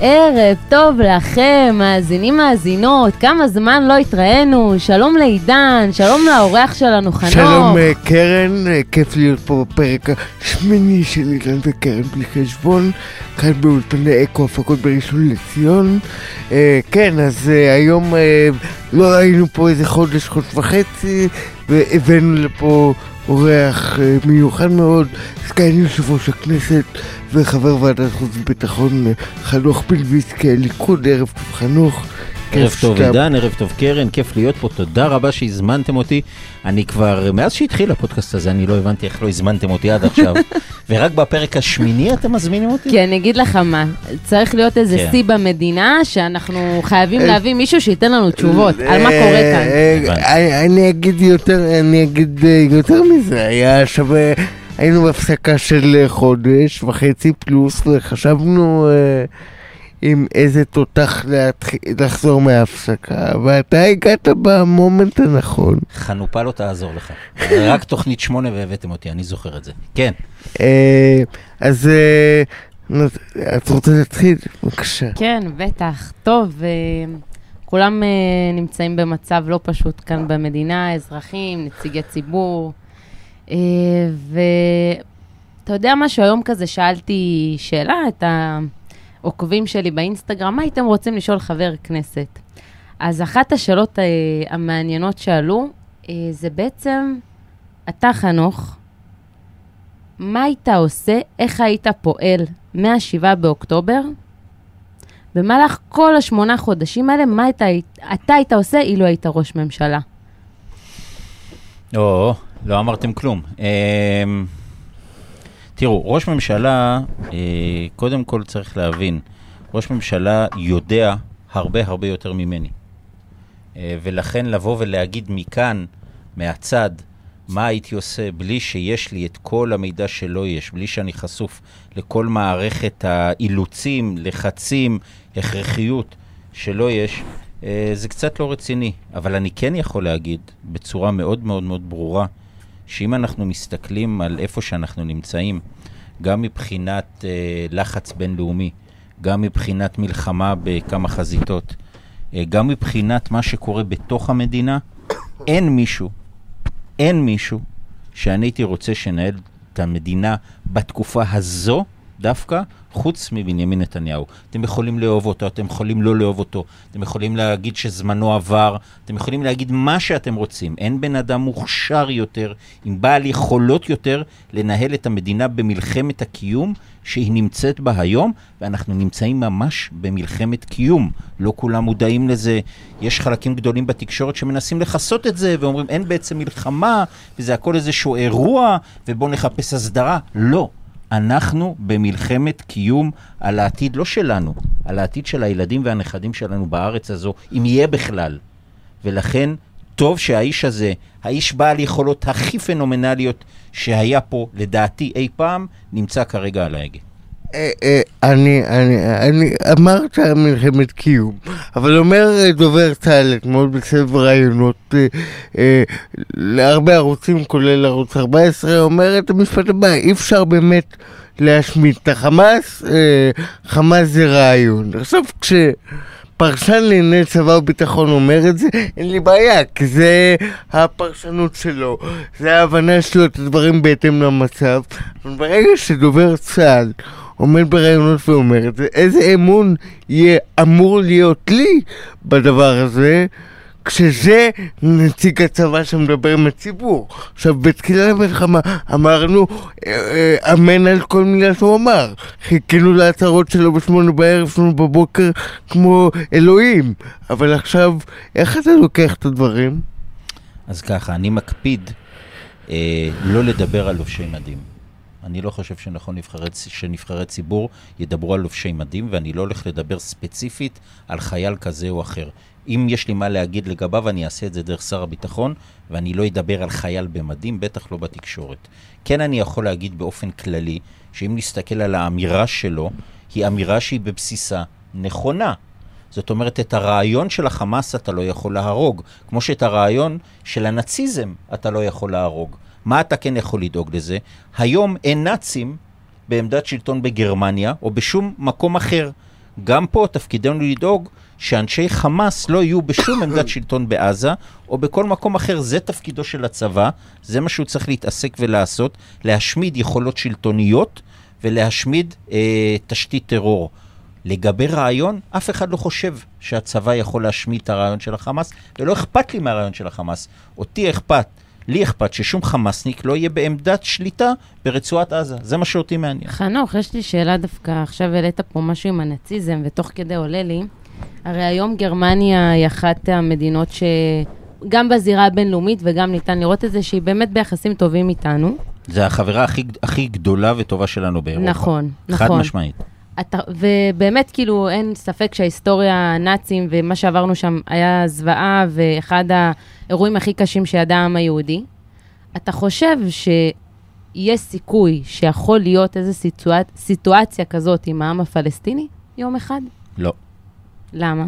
ערב טוב לכם, מאזינים מאזינות, כמה זמן לא התראינו, שלום לעידן, שלום לאורח שלנו חנוך. שלום קרן, כיף להיות פה בפרק השמיני של עידן וקרן בלי חשבון, כאן באולפני אקו הפקות בראשון לציון. כן, אז היום לא היינו פה איזה חודש וחצי, והבאנו לפה אורח מיוחד מאוד, סגן יושב ראש הכנסת וחבר ועדת חוץ וביטחון חנוך מלביצקי הליכוד. ערב טוב חנוך. ערב טוב עידן, ערב טוב קרן, כיף להיות פה, תודה רבה שהזמנתם אותי. אני כבר, מאז שהתחיל הפודקאסט הזה, אני לא הבנתי איך לא הזמנתם אותי עד עכשיו. ורק בפרק השמיני אתם מזמינים אותי? כי אני אגיד לך מה, צריך להיות איזה שיא במדינה, שאנחנו חייבים להביא מישהו שייתן לנו תשובות על מה קורה כאן. אני אגיד יותר מזה, היה שווה, היינו בהפסקה של חודש וחצי פלוס, וחשבנו עם איזה תותח לחזור מההפסקה, ואתה הגעת במומנט הנכון. חנופה לא תעזור לך. רק תוכנית 8 והבאתם אותי, אני זוכר את זה. כן. אז את רוצה להתחיל? בבקשה. כן, בטח. טוב, כולם נמצאים במצב לא פשוט כאן במדינה, אזרחים, נציגי ציבור, ואתה יודע משהו, היום כזה שאלתי שאלה, את העוקבים שלי באינסטגרם, מה הייתם רוצים לשאול חבר כנסת? אז אחת השאלות המעניינות שעלו, זה בעצם, אתה חנוך, מה היית עושה, איך היית פועל מה-7 באוקטובר, במהלך כל 8 חודשים האלה, מה אתה היית עושה אילו היית ראש ממשלה? לא אמרתם כלום. תראו, ראש ממשלה, קודם כל צריך להבין, ראש ממשלה יודע הרבה יותר ממני. ולכן לבוא ולהגיד מכאן, מהצד, מה הייתי עושה בלי שיש לי את כל המידע שלא יש, בלי שאני חשוף לכל מערכת האילוצים, לחצים, הכרחיות שלא יש, זה קצת לא רציני. אבל אני כן יכול להגיד בצורה מאוד ברורה, שאם אנחנו מסתכלים על איפה שאנחנו נמצאים, גם מבחינת לחץ בינלאומי, גם מבחינת מלחמה בכמה חזיתות, גם מבחינת מה שקורה בתוך המדינה, אין מישהו שאני הייתי רוצה שנהל את המדינה בתקופה הזו, דווקא חוץ מבנימין נתניהו. אתם יכולים לאהוב אותו, אתם יכולים לא לאהוב אותו, אתם יכולים להגיד שזמנו עבר, אתם יכולים להגיד מה שאתם רוצים. אין בן אדם מוכשר יותר, עם בעל יכולות יותר, לנהל את המדינה במלחמת הקיום שהיא נמצאת בה היום, ואנחנו נמצאים ממש במלחמת קיום. לא כולם מודעים לזה. יש חלקים גדולים בתקשורת שמנסים לחסות את זה, ואומרים אין בעצם מלחמה, וזה הכל איזשהו אירוע, ובוא נחפש הסדרה. לא. אנחנו במלחמת קיום על העתיד, לא שלנו, על העתיד של הילדים והנכדים שלנו בארץ הזו, אם יהיה בכלל. ולכן, טוב שהאיש הזה, האיש בעל יכולות הכי פנומנליות שהיה פה, לדעתי אי פעם, נמצא כרגע על ההגה. אני אמרת מלחמת קיום, אבל אומר דובר צה"ל מאוד בסבב רעיונות להרבה ערוצים, כולל ערוץ 14, אומר את המשפט הבא, אי אפשר באמת להשמיד את החמאס, חמאס זה רעיון. עכשיו כשפרשן לענייני צבא וביטחון אומר את זה, אין לי בעיה, כי זה הפרשנות שלו, זה ההבנה שלו את הדברים בהתאם למצב. אבל ברגע שדובר צה"ל עומד ברעיונות ואומר את זה, איזה אמון יהיה אמור להיות לי בדבר הזה, כשזה נציג הצבא שמדבר עם הציבור. עכשיו, בתחילה המלחמה אמרנו אמן על כל מילה שהוא אמר. חיכינו להצהרות שלו ב8 בערב, 8 בבוקר, כמו אלוהים. אבל עכשיו, איך אתה לוקח את הדברים? אז ככה, אני מקפיד לא לדבר על לובשי מדים. אני לא חושב שנכון שנבחרי ציבור ידברו על לובשי מדים, ואני לא הולך לדבר ספציפית על חייל כזה או אחר. אם יש לי מה להגיד לגביו, אני אעשה את זה דרך שר הביטחון, ואני לא אדבר על חייל במדים, בטח לא בתקשורת. כן, אני יכול להגיד באופן כללי, שאם נסתכל על האמירה שלו, היא אמירה שהיא בבסיסה נכונה. זאת אומרת, את הרעיון של החמאס אתה לא יכול להרוג, כמו שאת הרעיון של הנאציזם אתה לא יכול להרוג. מה אתה כן יכול לדאוג לזה? היום אין נאצים בעמדת שלטון בגרמניה או בשום מקום אחר. גם פה תפקידנו לדאוג שאנשי חמאס לא יהיו בשום עמדת שלטון בעזה, או בכל מקום אחר. זה תפקידו של הצבא, זה מה שהוא צריך להתעסק ולעשות, להשמיד יכולות שלטוניות, ולהשמיד תשתית טרור. לגבי רעיון, אף אחד לא חושב שהצבא יכול להשמיד את הרעיון של החמאס, ולא אכפת לי מהרעיון של החמאס. אותי אכפת, לי אכפת ששום חמאסניק לא יהיה בעמדת שליטה ברצועת עזה. זה מה שאותי מעניין. חנוך, יש לי שאלה דווקא, עכשיו העלית פה משהו עם הנאציזם, ותוך כדי עולה לי, הרי היום גרמניה היא אחת המדינות שגם בזירה הבינלאומית וגם ניתן לראות את זה, שהיא באמת ביחסים טובים איתנו. זה החברה הכי גדולה וטובה שלנו באירופה. נכון, חד נכון. משמעית. ובאמת כאילו אין ספק שההיסטוריה הנאצים ומה שעברנו שם היה זוועה ואחד האירועים הכי קשים שידע העם היהודי. אתה חושב שיש סיכוי שיכול להיות איזו סיטואציה כזאת עם העם הפלסטיני יום אחד? לא. למה?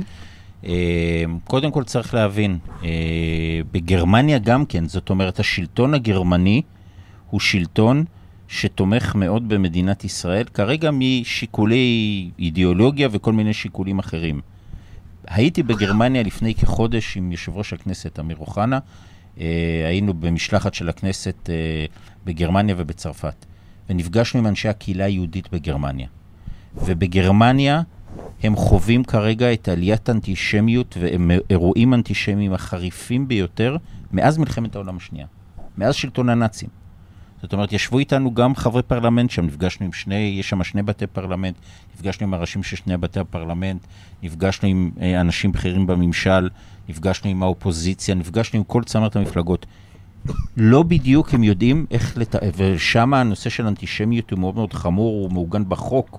קודם כל צריך להבין, בגרמניה גם כן, זאת אומרת השלטון הגרמני הוא שלטון שתומך מאוד במדינת ישראל, כרגע משיקולי אידיאולוגיה וכל מיני שיקולים אחרים. הייתי בגרמניה לפני כחודש עם יושב ראש הכנסת, אמיר אוחנה, היינו במשלחת של הכנסת בגרמניה ובצרפת, ונפגשנו עם אנשי הקהילה היהודית בגרמניה. ובגרמניה הם חווים כרגע את עליית אנטישמיות ואירועים אנטישמיים החריפים ביותר מאז מלחמת העולם השנייה, מאז שלטון הנאצים. זאת אומרת, ישבו איתנו גם חברי פרלמנט שם, נפגשנו עם יש שם שני בתי פרלמנט, נפגשנו עם הראשים של שני בתי הפרלמנט, נפגשנו עם אנשים בכירים בממשל, נפגשנו עם האופוזיציה, נפגשנו עם כל צמרת המפלגות. לא בדיוק הם יודעים איך ושם הנושא של אנטישמיות הוא מאוד מאוד חמור, הוא מעוגן בחוק,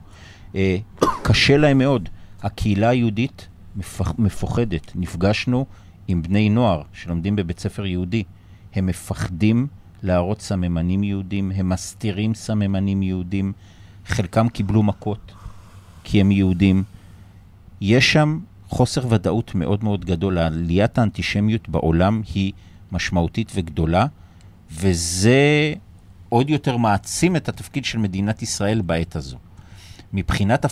קשה להם מאוד. הקהילה היהודית מפוחדת. נפגשנו עם בני נוער שלומדים בבית ספר יהודי. הם מפחדים להראות סממנים יהודים, הם מסתירים סממנים יהודים, חלקם קיבלו מכות כי הם יהודים. יש שם חוסר ודאות מאוד מאוד גדול. עליית האנטישמיות בעולם היא משמעותית וגדולה, וזה עוד יותר מעצים את התפקיד של מדינת ישראל בעת הזו. מבחינת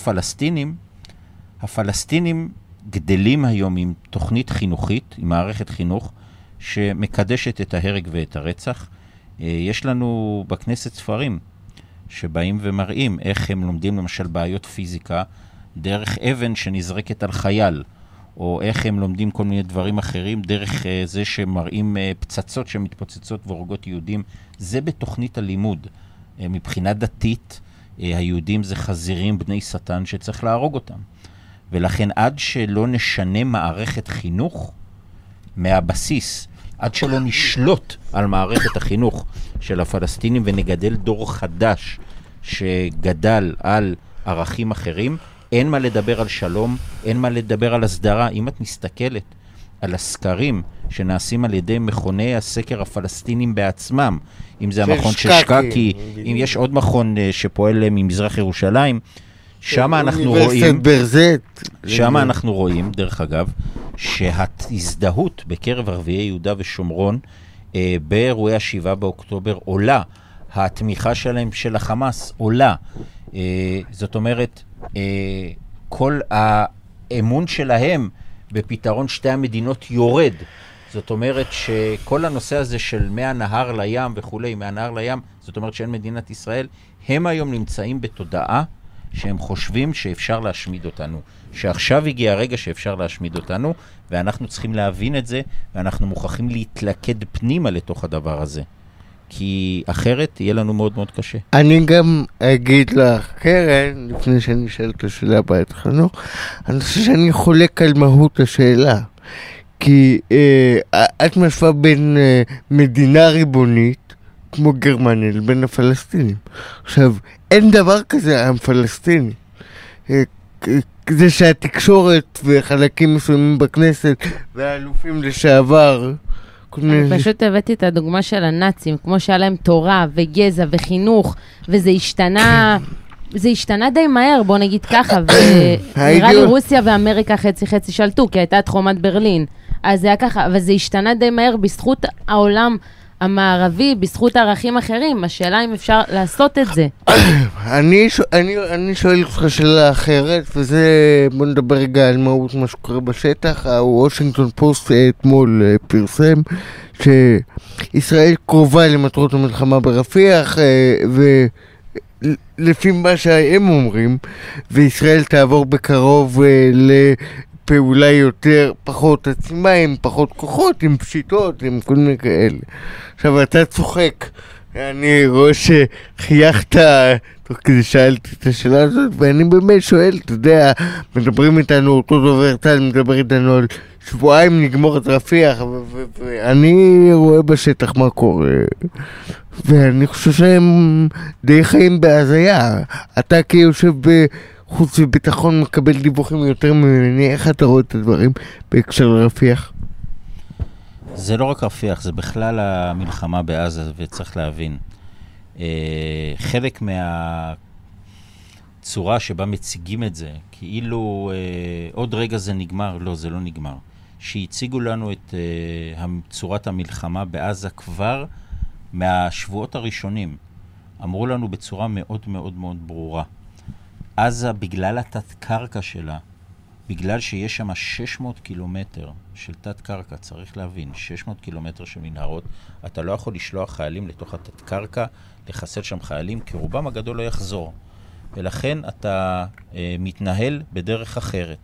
הפלסטינים גדלים היום עם תוכנית חינוכית, עם מערכת חינוך, שמקדשת את ההרג ואת הרצח. יש לנו בכנסת ספרים שבאים ומראים איך הם לומדים למשל בעיות פיזיקה דרך אבן שנזרקת על חייל, או איך הם לומדים כל מיני דברים אחרים דרך זה שמראים פצצות שמתפוצצות והורגות יהודים. זה בתוכנית הלימוד. מבחינה דתית, היהודים זה חזירים בני שטן שצריך להרוג אותם. ולכן עד שלא נשנה מערכת חינוך מהבסיס, עד שלא נשלוט על מערכת החינוך של הפלסטינים ונגדל דור חדש שגדל על ערכים אחרים, אין מה לדבר על שלום, אין מה לדבר על הסדרה. אם את מסתכלת על הסקרים שנעשים על ידי מכוני הסקר הפלסטינים בעצמם, אם זה המכון של שקקי, אם יש עוד מכון שפועל ממזרח ירושלים, שם אנחנו רואים, דרך אגב, שההזדהות בקרב ערביי יהודה ושומרון באירועי ה7 באוקטובר עולה, התמיכה שלהם של החמאס עולה. זאת אומרת, כל האמון שלהם בפתרון שתי המדינות יורד. זאת אומרת שכל הנושא הזה של מהנהר לים וכולי, מהנהר לים, זאת אומרת שאין מדינת ישראל, הם היום נמצאים בתודעה שהם חושבים שאפשר להשמיד אותנו. שעכשיו הגיע הרגע שאפשר להשמיד אותנו, ואנחנו צריכים להבין את זה, ואנחנו מוכרחים להתלכד פנימה לתוך הדבר הזה. כי אחרת יהיה לנו מאוד מאוד קשה. אני גם אגיד לך, קרן, לפני שאני אשאל את השאלה הבאה חנוך, אני חושב שאני חולק על מהות השאלה. כי את משווה בין מדינה ריבונית, כמו גרמניה, לבין הפלסטינים. עכשיו, אין דבר כזה עם פלסטיני. זה שהתקשורת וחלקים מסוימים בכנסת והאלופים לשעבר, אני פשוט הבאתי את הדוגמה של הנאצים, כמו שהיה להם תורה וגזע וחינוך, וזה השתנה, זה השתנה די מהר, בוא נגיד ככה, ונראה לי רוסיה ואמריקה חצי שלטו, כי הייתה את חומת ברלין, אז זה היה ככה, אבל זה השתנה די מהר בזכות העולם המערבי בזכות ערכים אחרים. השאלה אם אפשר לעשות את זה. אני שואל אותך שאלה אחרת, וזה, בוא נדבר רגע על מהות מה שקורה בשטח. הוושינגטון פוסט אתמול פרסם שישראל קרובה למטרות המלחמה ברפיח, ולפי מה שהם אומרים, וישראל תעבור בקרוב לפעולה יותר, פחות עצימה, עם פחות כוחות, עם פשיטות, עם כל מיני כאלה. עכשיו, אתה צוחק. אני רואה שחייכת תוך כדי שאלתי את השאלה הזאת, ואני באמת שואל, אתה יודע, מדברים איתנו, אותו דובר צה"ל מדבר איתנו על שבועיים נגמור את רפיח, ואני רואה בשטח מה קורה, ואני חושב שהם די חיים בהזיה. אתה כיושב בחוץ וביטחון מקבל דיווחים יותר ממני, איך אתה רואה את הדברים בהקשר לרפיח? זה לא רק רפיח, זה בכלל המלחמה בעזה, וצריך להבין. חלק מהצורה שבה מציגים את זה, כאילו עוד רגע זה נגמר, לא, זה לא נגמר. שהציגו לנו את צורת המלחמה בעזה כבר מהשבועות הראשונים. אמרו לנו בצורה מאוד מאוד מאוד ברורה. עזה, בגלל התת-קרקע שלה, בגלל שיש שם 600 קילומטר של תת-קרקע, צריך להבין, 600 קילומטר של מנהרות, אתה לא יכול לשלוח חיילים לתוך התת-קרקע, לחסל שם חיילים, כי רובם הגדול לא יחזור. ולכן אתה מתנהל בדרך אחרת.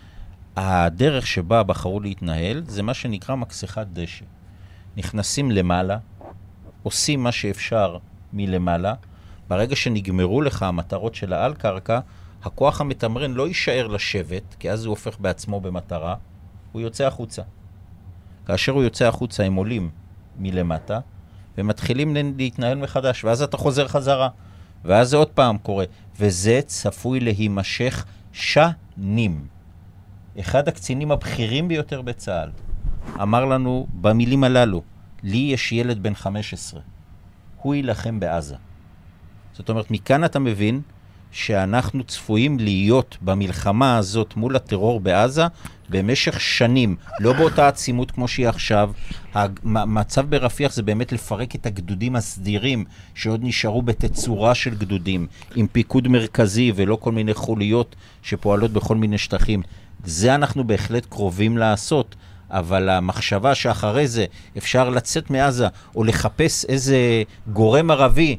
הדרך שבה בחרו להתנהל, זה מה שנקרא מקסחת דשא. נכנסים למעלה, עושים מה שאפשר מלמעלה, ברגע שנגמרו לך המטרות של העל קרקע, הכוח המתמרן לא יישאר לשבת, כי אז הוא הופך בעצמו במטרה, הוא יוצא החוצה. כאשר הוא יוצא החוצה, הם עולים מלמטה, ומתחילים להתנהל מחדש, ואז אתה חוזר חזרה, ואז זה עוד פעם קורה, וזה צפוי להימשך שנים. אחד הקצינים הבכירים ביותר בצה"ל אמר לנו במילים הללו, לי יש ילד בן 15, הוא ילחם בעזה. זאת אומרת, מכאן אתה מבין שאנחנו צפויים להיות במלחמה הזאת מול הטרור בעזה במשך שנים, לא באותה עצימות כמו שהיא עכשיו. המצב ברפיח זה באמת לפרק את הגדודים הסדירים שעוד נשארו בתצורה של גדודים, עם פיקוד מרכזי ולא כל מיני חוליות שפועלות בכל מיני שטחים. זה אנחנו בהחלט קרובים לעשות, אבל המחשבה שאחרי זה אפשר לצאת מעזה או לחפש איזה גורם ערבי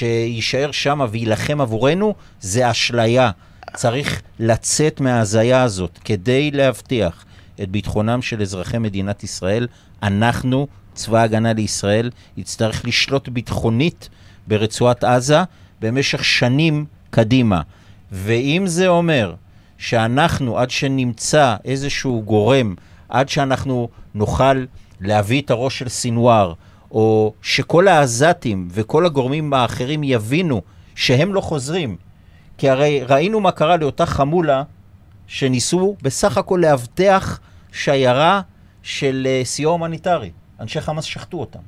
שישאר שם וילחם עבורנו, זה אשליה. צריך לצאת מההזיה הזאת כדי להבטיח את ביטחונם של אזרחי מדינת ישראל. אנחנו, צבא ההגנה לישראל, יצטרך לשלוט ביטחונית ברצועת עזה במשך שנים קדימה. ואם זה אומר שאנחנו, עד שנמצא איזשהו גורם, עד שאנחנו נוכל להביא את הראש של סינואר, או שכל העזתים וכל הגורמים האחרים יבינו שהם לא חוזרים, כי הרי ראינו מה קרה לאותה חמולה שניסו בסך הכל להבטח שיירה של סיוע הומניטרי. אנשי חמאס שחטו אותם.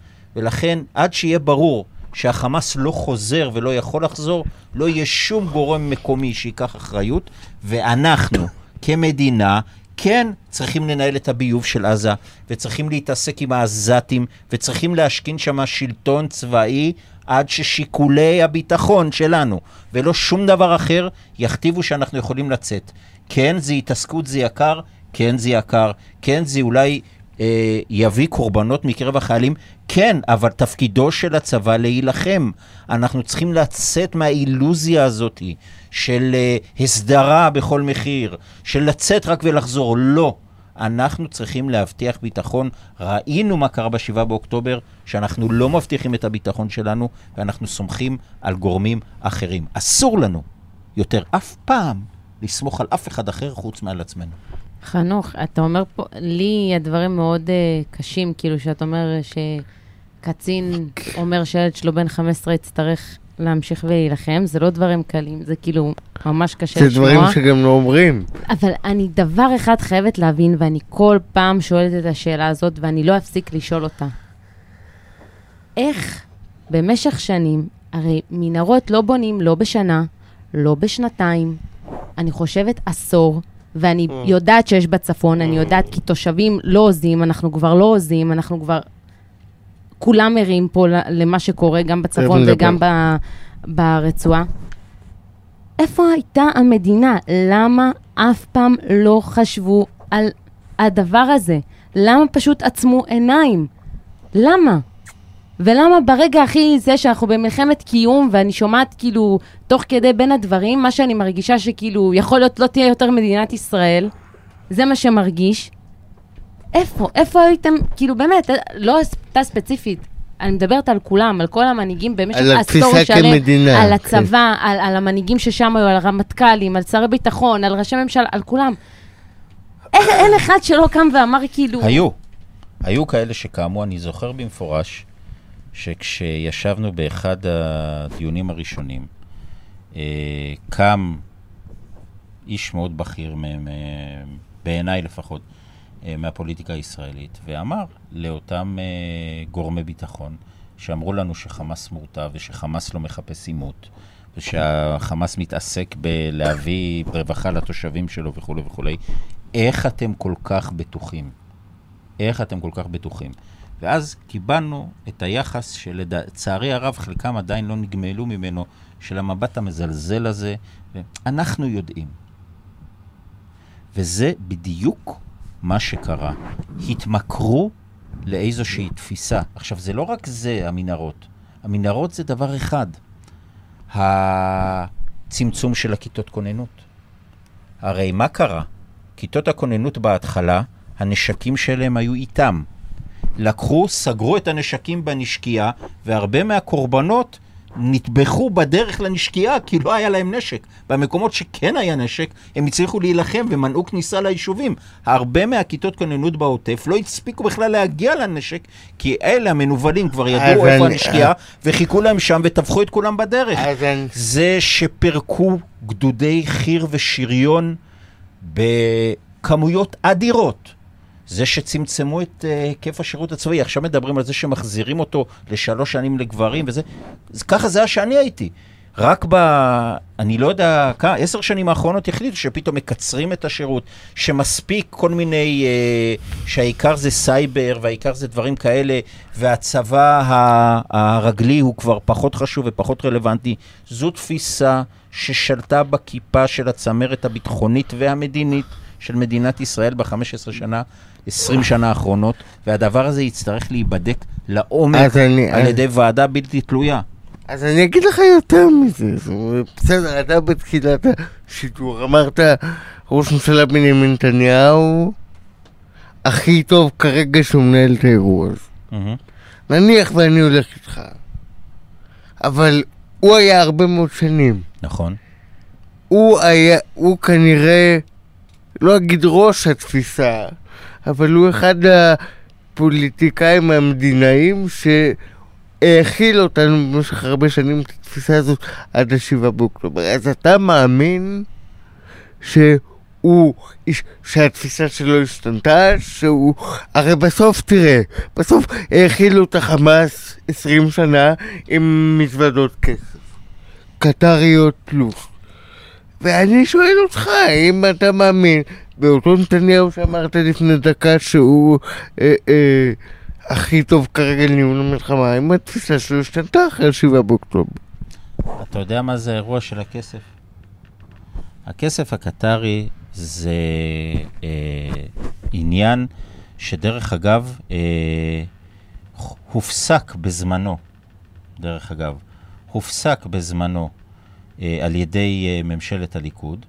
ולכן עד שיהיה ברור שהחמאס לא חוזר ולא יכול לחזור, לא יהיה שום גורם מקומי שיקח אחריות, ואנחנו כמדינה כן צריכים לנהל את הביוב של עזה, וצריכים להתעסק עם העזתים, וצריכים להשכין שם שלטון צבאי, עד ששיקולי הביטחון שלנו, ולא שום דבר אחר, יכתיבו שאנחנו יכולים לצאת. כן, זה התעסקות, זה יקר, כן, זה יקר, כן, זה אולי יביא קורבנות מקרב החיילים, כן, אבל תפקידו של הצבא להילחם. אנחנו צריכים לצאת מהאילוזיה הזאת של הסדרה בכל מחיר, של לצאת רק ולחזור. לא. אנחנו צריכים להבטיח ביטחון. ראינו מה קרה ב7 באוקטובר, שאנחנו לא מבטיחים את הביטחון שלנו, ואנחנו סומכים על גורמים אחרים. אסור לנו יותר אף פעם לסמוך על אף אחד אחר חוץ מעל עצמנו. חנוך, אתה אומר פה, לי הדברים מאוד קשים, כאילו שאתה אומר שקצין אומר שילד שלו בן 15 יצטרך להמשיך ולהילחם, זה לא דברים קלים, זה כאילו ממש קשה לשמוע. זה דברים שגם לא אומרים. אבל אני דבר אחד חייבת להבין, ואני כל פעם שואלת את השאלה הזאת, ואני לא אפסיק לשאול אותה. איך במשך שנים, הרי מנהרות לא בונים לא בשנה, לא בשנתיים, אני חושבת עשור, ואני יודעת שיש בצפון, אני יודעת כי תושבים לא עוזים, אנחנו כבר לא עוזים, אנחנו כבר כולם ערים פה למה שקורה, גם בצפון וגם ברצועה. איפה הייתה המדינה? למה אף פעם לא חשבו על הדבר הזה? למה פשוט עצמו עיניים? למה? ולמה ברגע הכי זה שאנחנו במלחמת קיום, ואני שומעת כאילו, תוך כדי בין הדברים, מה שאני מרגישה שכאילו, יכול להיות לא תהיה יותר מדינת ישראל, זה מה שמרגיש. איפה הייתם, כאילו באמת, לא הייתה ספציפית, אני מדברת על כולם, על כל המנהיגים במשך עשור שלם, על הצבא, על המנהיגים ששם היו, על הרמטכ"לים, על שרי ביטחון, על ראשי ממשל, על כולם. אין אחד שלא קם ואמר כאילו... היו כאלה שקמו, אני זוכר במפורש, שכשישבנו באחד הדיונים הראשונים, קם איש מאוד בכיר, בעיניי לפחות, מהפוליטיקה הישראלית, ואמר לאותם גורמי ביטחון, שאמרו לנו שחמאס מורתע ושחמאס לא מחפש עימות, ושהחמאס מתעסק בלהביא רווחה לתושבים שלו וכו' וכו'. איך אתם כל כך בטוחים? איך אתם כל כך בטוחים? ואז קיבלנו את היחס שלצערי הרב חלקם עדיין לא נגמלו ממנו, של המבט המזלזל הזה, ואנחנו יודעים. וזה בדיוק מה שקרה. התמכרו לאיזושהי תפיסה. עכשיו, זה לא רק זה, המנהרות. המנהרות זה דבר אחד. הצמצום של הכיתות כוננות. הרי מה קרה? כיתות הכוננות בהתחלה, הנשקים שלהם היו איתם. לקחו, סגרו את הנשקים בנשקייה, והרבה מהקורבנות נטבחו בדרך לנשקייה, כי לא היה להם נשק. במקומות שכן היה נשק, הם הצליחו להילחם ומנעו כניסה ליישובים. הרבה מהכיתות כוננות בעוטף לא הצפיקו בכלל להגיע לנשק, כי אלה המנובלים כבר ידעו איפה הנשקייה, וחיכו להם שם וטבחו את כולם בדרך. זה שפרקו גדודי חי"ר ושריון בכמויות אדירות. זה שצמצמו את היקף השירות הצבאי. עכשיו מדברים על זה שמחזירים אותו ל3 שנים לגברים, וזה, ככה זה היה שאני הייתי. רק אני לא יודע, 10 שנים האחרונות החליטו שפתאום מקצרים את השירות, שמספיק כל מיני, שהעיקר זה סייבר, והעיקר זה דברים כאלה, והצבא הרגלי הוא כבר פחות חשוב ופחות רלוונטי. זו תפיסה ששלטה בכיפה של הצמרת הביטחונית והמדינית של מדינת ישראל ב-15 שנה, 20 שנה האחרונות, והדבר הזה יצטרך להיבדק לעומק על ידי ועדה בלתי תלויה. אז אני אגיד לך יותר מזה, בסדר, אתה בתחילת השידור, אמרת, ראש ממשלה בנימין נתניהו הכי טוב כרגע שהוא מנהל את האירוע הזה. נניח ואני הולך איתך, אבל הוא היה הרבה מאוד שנים. נכון. הוא כנראה, לא אגיד ראש התפיסה, אבל הוא אחד הפוליטיקאים המדינאים שהאכיל אותנו במשך הרבה שנים את התפיסה הזאת עד 7 באוקטובר. אז אתה מאמין שהתפיסה שלו השתנתה, הרי בסוף תראה, בסוף האכילו את החמאס 20 שנה עם מזוודות כסף, קטריות פלוס. ואני שואל אותך, אם אתה מאמין באותו נתניהו שאמרת לפני דקה שהוא הכי טוב כרגע לניהול המלחמה, אם התפיסה שלו השתנתה אחרי 7 באוקטובר. אתה יודע מה זה האירוע של הכסף? הכסף הקטרי זה עניין שדרך אגב הופסק בזמנו, הופסק בזמנו על ידי ממשלת הליכוד,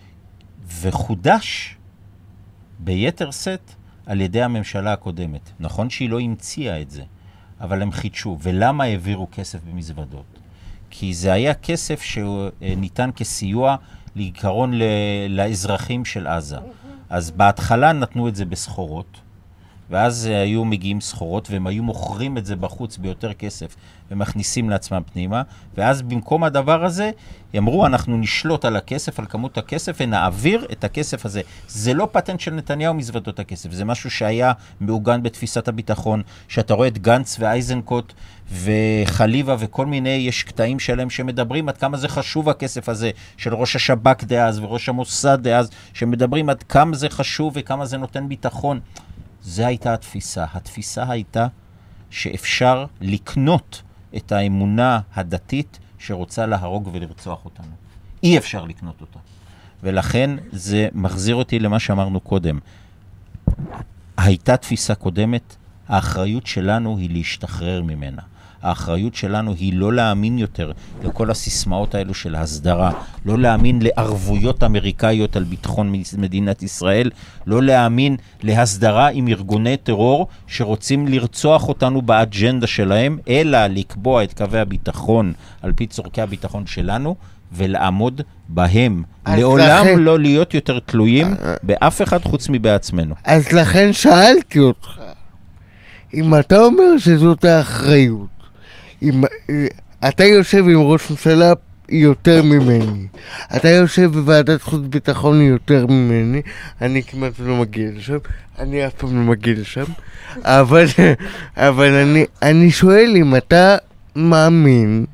וחודש ביתר סט על ידי הממשלה הקודמת. נכון שהיא לא המציאה את זה, אבל הם חידשו. ולמה העבירו כסף במזוודות? כי זה היה כסף שניתן כסיוע לעיקרון לאזרחים של עזה. אז בהתחלה נתנו את זה בסחורות, ואז היו מגיעים סחורות, והם היו מוכרים את זה בחוץ ביותר כסף, ומכניסים לעצמם פנימה, ואז במקום הדבר הזה, אמרו, אנחנו נשלוט על הכסף, על כמות הכסף, ונעביר את הכסף הזה. זה לא פטנט של נתניהו מזוודות הכסף, זה משהו שהיה מעוגן בתפיסת הביטחון, שאתה רואה את גנץ ואייזנקוט, וחליבה וכל מיני, יש קטעים שלהם שמדברים עד כמה זה חשוב הכסף הזה, של ראש השב"כ דאז וראש המוסד דאז, שמדברים עד כמה זה חשוב וכמה זה נותן ביטחון. זה הייתה התפיסה. התפיסה הייתה שאפשר לקנות את האמונה הדתית שרוצה להרוג ולרצוח אותנו. אי אפשר לקנות אותה. ולכן זה מחזיר אותי למה שאמרנו קודם. הייתה תפיסה קודמת, האחריות שלנו היא להשתחרר ממנה. האחריות שלנו היא לא להאמין יותר לכל הסיסמאות האלו של הסדרה, לא להאמין לערבויות אמריקאיות על ביטחון מדינת ישראל, לא להאמין להסדרה עם ארגוני טרור שרוצים לרצוח אותנו באג'נדה שלהם, אלא לקבוע את קווי הביטחון על פי צורכי הביטחון שלנו, ולעמוד בהם. לעולם לכן, לא להיות יותר תלויים באף אחד חוץ מבעצמנו. אז לכן שאלתי אותך, אם אתה אומר שזאת האחריות, אם אתה יושב עם ראש ממשלה יותר ממני, אתה יושב בוועדת חוץ ביטחון יותר ממני, אני כמעט לא מגיע לשם, אני אף פעם לא מגיע לשם, אבל אני שואל אם אתה מאמין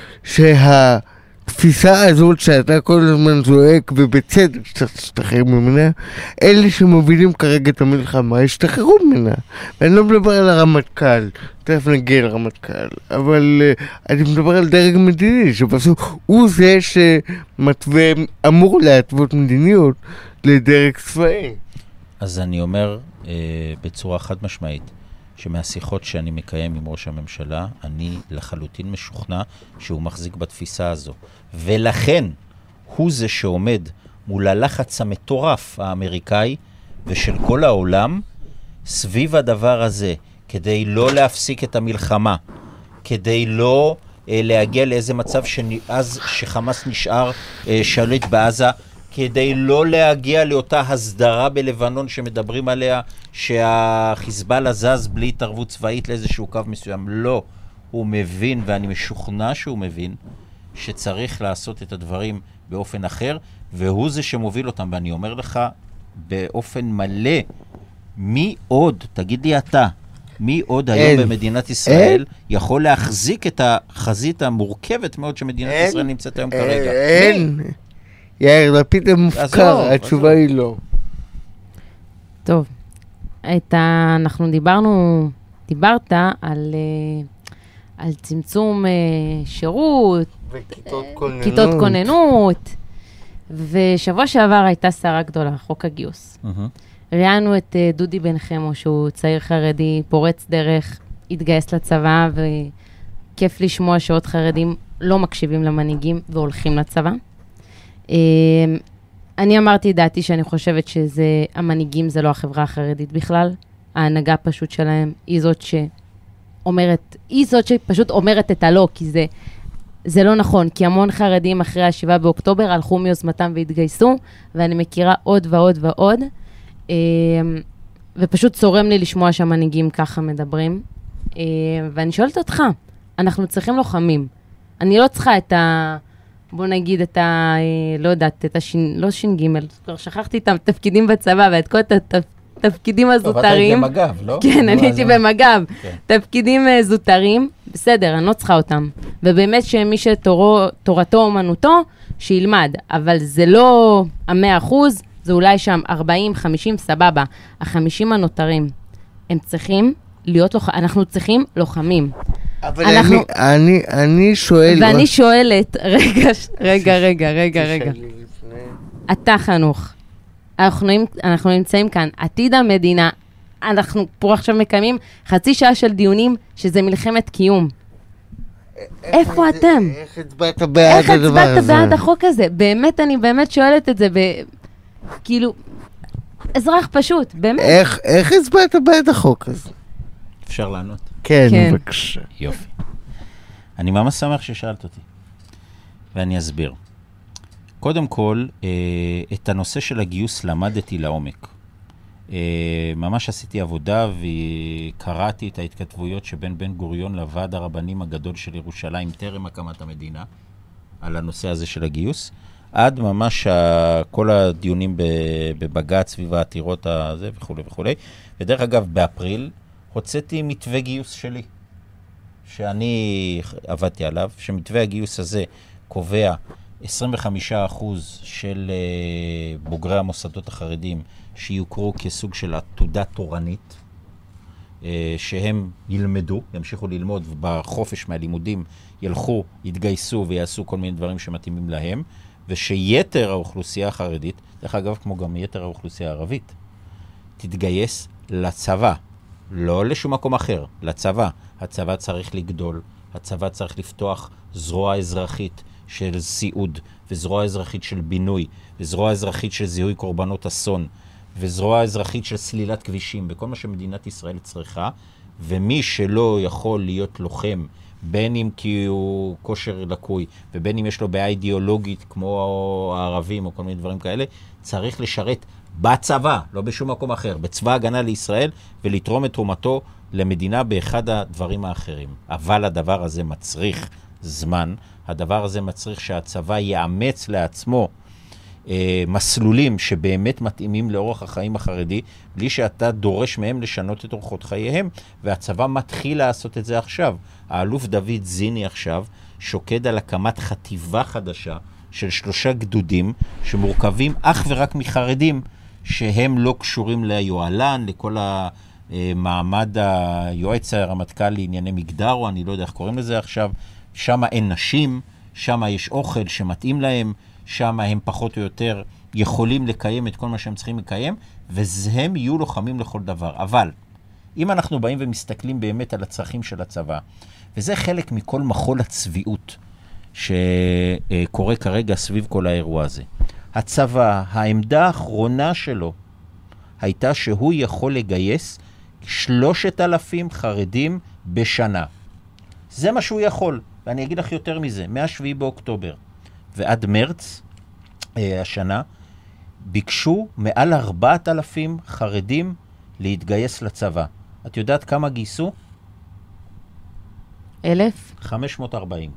התפיסה הזאת שאתה כל הזמן זועק ובצדק שצריך להשתחרר ממנה, אלה שמובילים כרגע את המלחמה ישתחררו ממנה. ואני לא מדבר על הרמטכ"ל, תכף נגיע לרמטכ"ל, אבל אני מדבר על דרג מדיני שבסוף הוא זה שמתווה, אמור להתוות מדיניות לדרג צבאי. אז אני אומר בצורה חד משמעית, שמהשיחות שאני מקיים עם ראש הממשלה, אני לחלוטין משוכנע שהוא מחזיק בתפיסה הזו. ולכן הוא זה שעומד מול הלחץ המטורף האמריקאי ושל כל העולם סביב הדבר הזה, כדי לא להפסיק את המלחמה, כדי לא להגיע לאיזה מצב שחמאס נשאר שליט בעזה, כדי לא להגיע לאותה הסדרה בלבנון שמדברים עליה, שהחיזבאללה זז בלי התערבות צבאית לאיזשהו קו מסוים. לא, הוא מבין, ואני משוכנע שהוא מבין, שצריך לעשות את הדברים באופן אחר, והוא זה שמוביל אותם. ואני אומר לך באופן מלא, מי עוד, תגיד לי אתה, מי עוד היום במדינת ישראל יכול להחזיק את החזית המורכבת מאוד שמדינת ישראל נמצאת היום כרגע? אין. יאיר לפיד המופקר, התשובה היא לא. טוב, אנחנו דיברת על צמצום שירות, וכיתות כוננות, ושבוע שעבר הייתה סערה גדולה, חוק הגיוס. ראיינו את דודי בן חמו, שהוא צעיר חרדי, פורץ דרך, התגייס לצבא, וכיף לשמוע שעוד חרדים לא מקשיבים למנהיגים והולכים לצבא. אני אמרתי דעתי שאני חושבת שהמנהיגים זה לא החברה החרדית בכלל, ההנהגה פשוט שלהם היא זאת שפשוט אומרת את הלא, כי זה לא נכון, כי המון חרדים אחרי ה7 באוקטובר הלכו מיוזמתם והתגייסו, ואני מכירה עוד ועוד ועוד, ופשוט צורם לי לשמוע שהמנהיגים ככה מדברים, ואני שואלת אותך, אנחנו צריכים לוחמים, אני לא צריכה את בוא נגיד את לא יודעת, לא ש"ג, כבר שכחתי את התפקידים בצבא, ואת כל התפקידים הזוטרים. טוב, אתה היית במג"ב, לא? כן, אני הייתי במג"ב. תפקידים זוטרים, בסדר, אני לא צריכה אותם. ובאמת שמי שתורתו אומנותו, שילמד. אבל זה לא 100%, זה אולי שם 40, 50, סבבה. ה-50 הנותרים, הם צריכים להיות אנחנו צריכים לוחמים. אבל אני שואל... ואני שואלת, רגע. אתה חנוך. אנחנו נמצאים כאן. עתיד המדינה, אנחנו פה עכשיו מקיימים חצי שעה של דיונים שזה מלחמת קיום. איפה אתם? איך הצבעת בעד הדבר הזה? איך הצבעת בעד החוק הזה? באמת, אני באמת שואלת את זה, כאילו, אזרח פשוט, באמת. איך הצבעת בעד החוק הזה? אפשר לענות? כן, בבקשה. יופי. אני ממש שמח ששאלת אותי, ואני אסביר. קודם כל, את הנושא של הגיוס למדתי לעומק. ממש עשיתי עבודה וקראתי את ההתכתבויות שבין בן גוריון לוועד הרבנים הגדול של ירושלים, טרם הקמת המדינה, על הנושא הזה של הגיוס, עד ממש כל הדיונים בבג"ץ סביב העתירות הזה וכו' וכו'. ודרך אגב, באפריל, הוצאתי מתווה גיוס שלי, שאני עבדתי עליו, שמתווה הגיוס הזה קובע 25% של בוגרי המוסדות החרדים שיוכרו כסוג של עתודה תורנית, שהם ילמדו, ימשיכו ללמוד בחופש מהלימודים, ילכו, יתגייסו ויעשו כל מיני דברים שמתאימים להם, ושיתר האוכלוסייה החרדית, דרך אגב כמו גם יתר האוכלוסייה הערבית, תתגייס לצבא, לא לשום מקום אחר, לצבא. הצבא צריך לגדול, הצבא צריך לפתוח זרוע אזרחית של סיעוד, וזרוע אזרחית של בינוי, וזרוע אזרחית של זיהוי קורבנות אסון, וזרוע אזרחית של סלילת כבישים, בכל מה שמדינת ישראל צריכה, ומי שלא יכול להיות לוחם, בין אם כי הוא כושר לקוי, ובין אם יש לו בעיה אידיאולוגית כמו הערבים או כל מיני דברים כאלה, צריך לשרת בצבא, לא בשום מקום אחר, בצבא הגנה לישראל, ולתרום את תרומתו למדינה באחד הדברים האחרים. אבל הדבר הזה מצריך זמן, הדבר הזה מצריך שהצבא יאמץ לעצמו מסלולים שבאמת מתאימים לאורח החיים החרדי, בלי שאתה דורש מהם לשנות את אורחות חייהם, והצבא מתחיל לעשות את זה עכשיו. האלוף דוד זיני עכשיו שוקד על הקמת חטיבה חדשה של 3 גדודים שמורכבים אך ורק מחרדים, שהם לא קשורים ליועלן, לכל המעמד היועץ הרמטכ"ל לענייני מגדר, או אני לא יודע איך קוראים לזה עכשיו. שם אין נשים, שם יש אוכל שמתאים להם, שם הם פחות או יותר יכולים לקיים את כל מה שהם צריכים לקיים, והם יהיו לוחמים לכל דבר. אבל אם אנחנו באים ומסתכלים באמת על הצרכים של הצבא, וזה חלק מכל מחול הצביעות שקורה כרגע סביב כל האירוע הזה. הצבא, העמדה האחרונה שלו הייתה שהוא יכול לגייס 3,000 חרדים בשנה. זה מה שהוא יכול, ואני אגיד לך יותר מזה, מה-7 באוקטובר ועד מרץ השנה, ביקשו מעל 4,000 חרדים להתגייס לצבא. את יודעת כמה גייסו? 1,000? 540.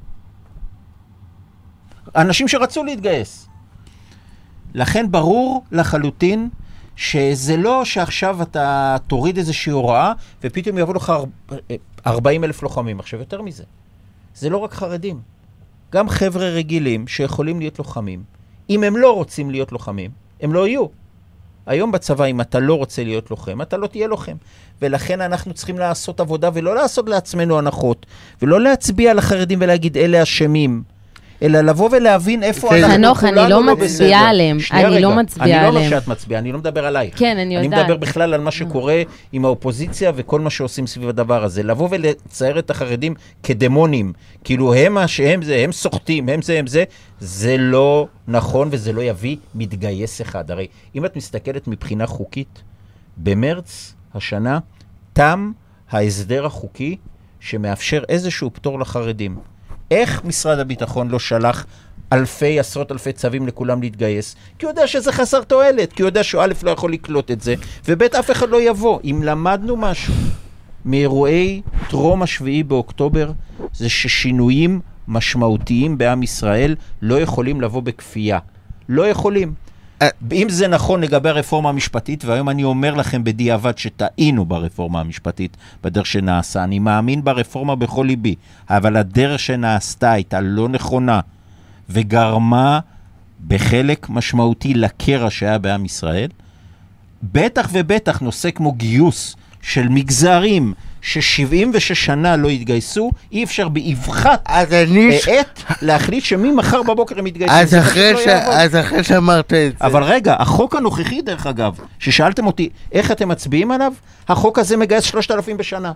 אנשים שרצו להתגייס. לכן ברור לחלוטין שזה לא שעכשיו אתה תוריד איזושהי הוראה, ופתאום יבוא לך 40,000 לוחמים. עכשיו יותר מזה. זה לא רק חרדים. גם חבר'ה רגילים שיכולים להיות לוחמים. אם הם לא רוצים להיות לוחמים, הם לא יהיו. היום בצבא, אם אתה לא רוצה להיות לוחם, אתה לא תהיה לוחם. ולכן אנחנו צריכים לעשות עבודה, ולא לעשות לעצמנו הנחות, ולא להצביע לחרדים ולהגיד, אלה אשמים, אלא לבוא ולהבין איפה אנחנו חנוך, אני לא מצביעה עליהם. אני לא מצביעה עליהם. אני לא מה שאת מצביעה, אני לא מדבר עלייך. כן, אני יודעת. אני מדבר בכלל על מה שקורה עם האופוזיציה וכל מה שעושים סביב הדבר הזה. לבוא ולצייר את החרדים כדמונים, כאילו הם סוחטים, הם זה, זה לא נכון וזה לא יביא מתגייס אחד. הרי אם את מסתכלת מבחינה חוקית, במרץ השנה תם ההסדר החוקי שמאפשר איזשהו פטור לחרדים. איך משרד הביטחון לא שלח עשרות אלפי צווים לכולם להתגייס? כי הוא יודע שזה חסר תועלת, כי הוא יודע שהוא א' לא יכול לקלוט את זה, וב' אף אחד לא יבוא. אם למדנו משהו מאירועי טרום ה-7 באוקטובר, זה ששינויים משמעותיים בעם ישראל לא יכולים לבוא בכפייה. לא יכולים. אם זה נכון לגבי הרפורמה המשפטית, והיום אני אומר לכם בדיעבד שטעינו ברפורמה המשפטית, בדרך שנעשה, אני מאמין ברפורמה בכל ליבי, אבל הדרך שנעשתה הייתה לא נכונה, וגרמה בחלק משמעותי לקרע שהיה בעם ישראל, בטח ובטח נושא כמו גיוס של מגזרים ש76 שנה לא התגייסו, אי אפשר באבחת עת להחליט שממחר בבוקר הם יתגייסו. אז אחרי שאמרת את זה. אבל רגע, החוק הנוכחי דרך אגב, ששאלתם אותי איך אתם מצביעים עליו, החוק הזה מגייס 3,000 בשנה.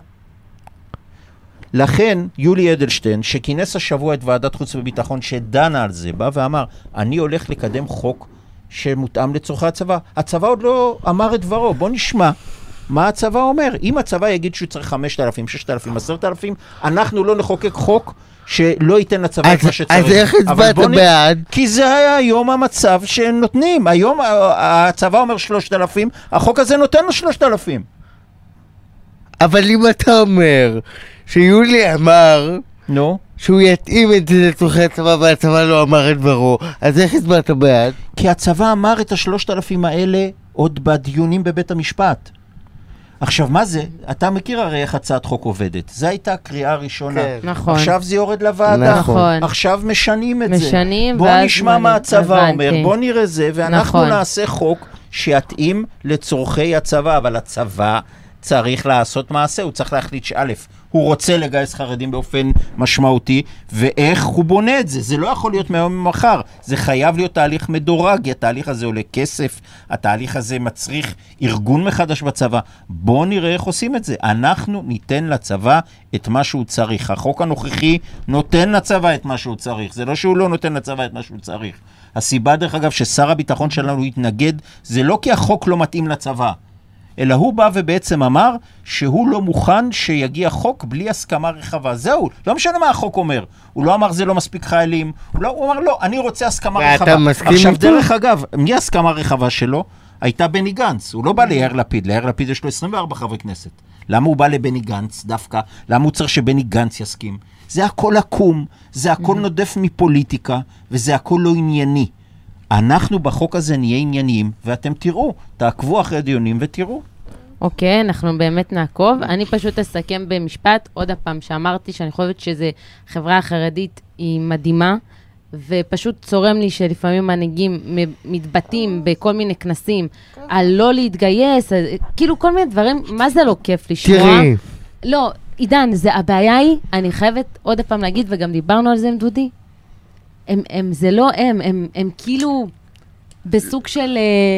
לכן יולי אדלשטיין, שכינס השבוע את ועדת חוץ וביטחון שדנה על זה, בא ואמר, אני הולך לקדם חוק שמותאם לצורכי הצבא. הצבא עוד לא אמר את דברו, בוא נשמע. מה הצבא אומר? אם הצבא יגיד שהוא צריך 5,000, 6,000, 10,000, אנחנו לא נחוקק חוק שלא ייתן לצבא את מה שצריך. אז איך הצבעת בעד? כי זה היה היום המצב שנותנים. היום הצבא אומר 3,000, החוק הזה נותן לו 3,000. אבל אם אתה אומר שיולי אמר שהוא יתאים את זה לצורכי הצבא והצבא לא אמר את דברו, אז איך הצבעת בעד? כי הצבא אמר את 3,000 האלה עוד בדיונים בבית המשפט. עכשיו, מה זה? אתה מכיר הרי איך הצעת חוק עובדת. זו הייתה קריאה ראשונה. כן. נכון. עכשיו זה יורד לוועדה. נכון. עכשיו משנים את זה. משנים, בוא נשמע מה הצבא אומר, בוא נראה זה, ואנחנו נכון. נעשה חוק שיתאים לצורכי הצבא, אבל הצבא צריך לעשות מעשה, הוא צריך להחליט שא', הוא רוצה לגייס חרדים באופן משמעותי, ואיך הוא בונה את זה. זה לא יכול להיות מהיום ממחר, זה חייב להיות תהליך מדורג, התהליך הזה עולה כסף, התהליך הזה מצריך ארגון מחדש בצבא. בואו נראה איך עושים את זה. אנחנו ניתן לצבא את מה שהוא צריך. החוק הנוכחי נותן לצבא את מה שהוא צריך, זה לא שהוא לא נותן לצבא את מה שהוא צריך. הסיבה דרך אגב ששר הביטחון שלנו התנגד, זה לא כי החוק לא מתאים לצבא, אלא הוא בא ובעצם אמר שהוא לא מוכן שיגיע חוק בלי הסכמה רחבה. זהו, לא משנה מה החוק אומר. הוא לא אמר זה לא מספיק חיילים, הוא אמר לא, אני רוצה הסכמה רחבה. ואתה מסכים עכשיו איתו? דרך אגב, מי הסכמה רחבה שלו? הייתה בני גנץ, הוא לא בא ליאיר לפיד, ליאיר לפיד יש לו 24 חברי כנסת. למה הוא בא לבני גנץ דווקא? למה הוא צריך שבני גנץ יסכים? זה הכל עקום, זה הכל נודף מפוליטיקה, וזה הכל לא ענייני. אנחנו בחוק הזה נהיה ענייניים, ואתם תראו, תעקבו אחרי הדיונים ותראו. אוקיי, אנחנו באמת נעקוב. אני פשוט אסכם במשפט, עוד הפעם שאמרתי שאני חושבת שזו חברה החרדית היא מדהימה, ופשוט צורם לי שלפעמים מנהיגים מתבטאים בכל מיני כנסים על לא להתגייס, כאילו כל מיני דברים, מה זה לא כיף לשמוע? תראי. לא, עידן, הבעיה היא, אני חייבת עוד הפעם להגיד, וגם דיברנו על זה עם דודי, זה לא הם כאילו בסוג של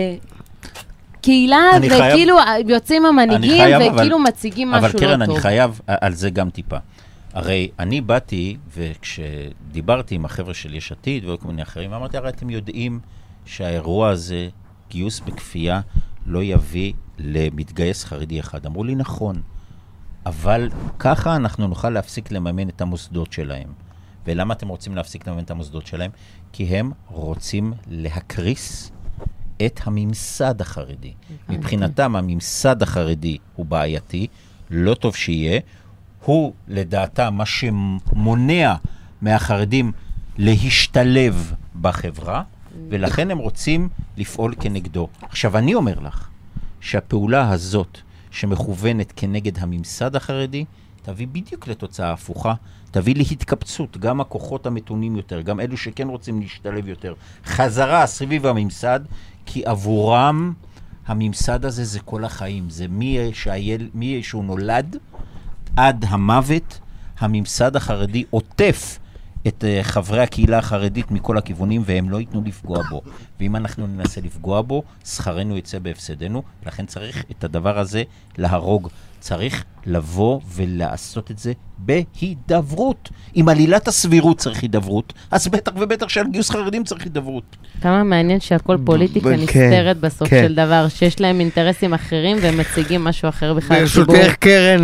קהילה, וכאילו יוצאים המנהיגים, וכאילו מציגים משהו לא טוב. אבל קרן, אני חייב על זה גם טיפה. הרי אני באתי, וכשדיברתי עם החבר'ה של יש עתיד וכל מיני אחרים, אמרתי, הרי אתם יודעים שהאירוע הזה, גיוס בכפייה, לא יביא למתגייס חרדי אחד. אמרו לי, נכון, אבל ככה אנחנו נוכל להפסיק לממן את המוסדות שלהם. ולמה אתם רוצים להפסיק לממן את המוסדות שלהם? כי הם רוצים להקריס את הממסד החרדי. מבחינתם הממסד החרדי הוא בעייתי, לא טוב שיהיה, הוא לדעתם מה שמונע מהחרדים להשתלב בחברה, ולכן הם רוצים לפעול כנגדו. עכשיו אני אומר לך שהפעולה הזאת שמכוונת כנגד הממסד החרדי, תביא בדיוק לתוצאה הפוכה, תביא להתקבצות, גם הכוחות המתונים יותר, גם אלו שכן רוצים להשתלב יותר, חזרה סביב הממסד, כי עבורם הממסד הזה זה כל החיים, זה מי שהוא נולד עד המוות, הממסד החרדי עוטף את חברי הקהילה החרדית מכל הכיוונים, והם לא ייתנו לפגוע בו. ואם אנחנו ננסה לפגוע בו, שכרנו יצא בהפסדנו, לכן צריך את הדבר הזה להרוג. צריך לבוא ולעשות את זה בהידברות. אם עלילת הסבירות צריך הידברות, אז בטח ובטח שעל גיוס חרדים צריך הידברות. כמה מעניין שהכל פוליטיקה נסתרת בסוף של דבר, שיש להם אינטרסים אחרים והם מציגים משהו אחר בכלל. ברשותך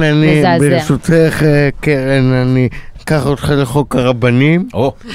קרן, אני אקח אותך לחוק הרבנים.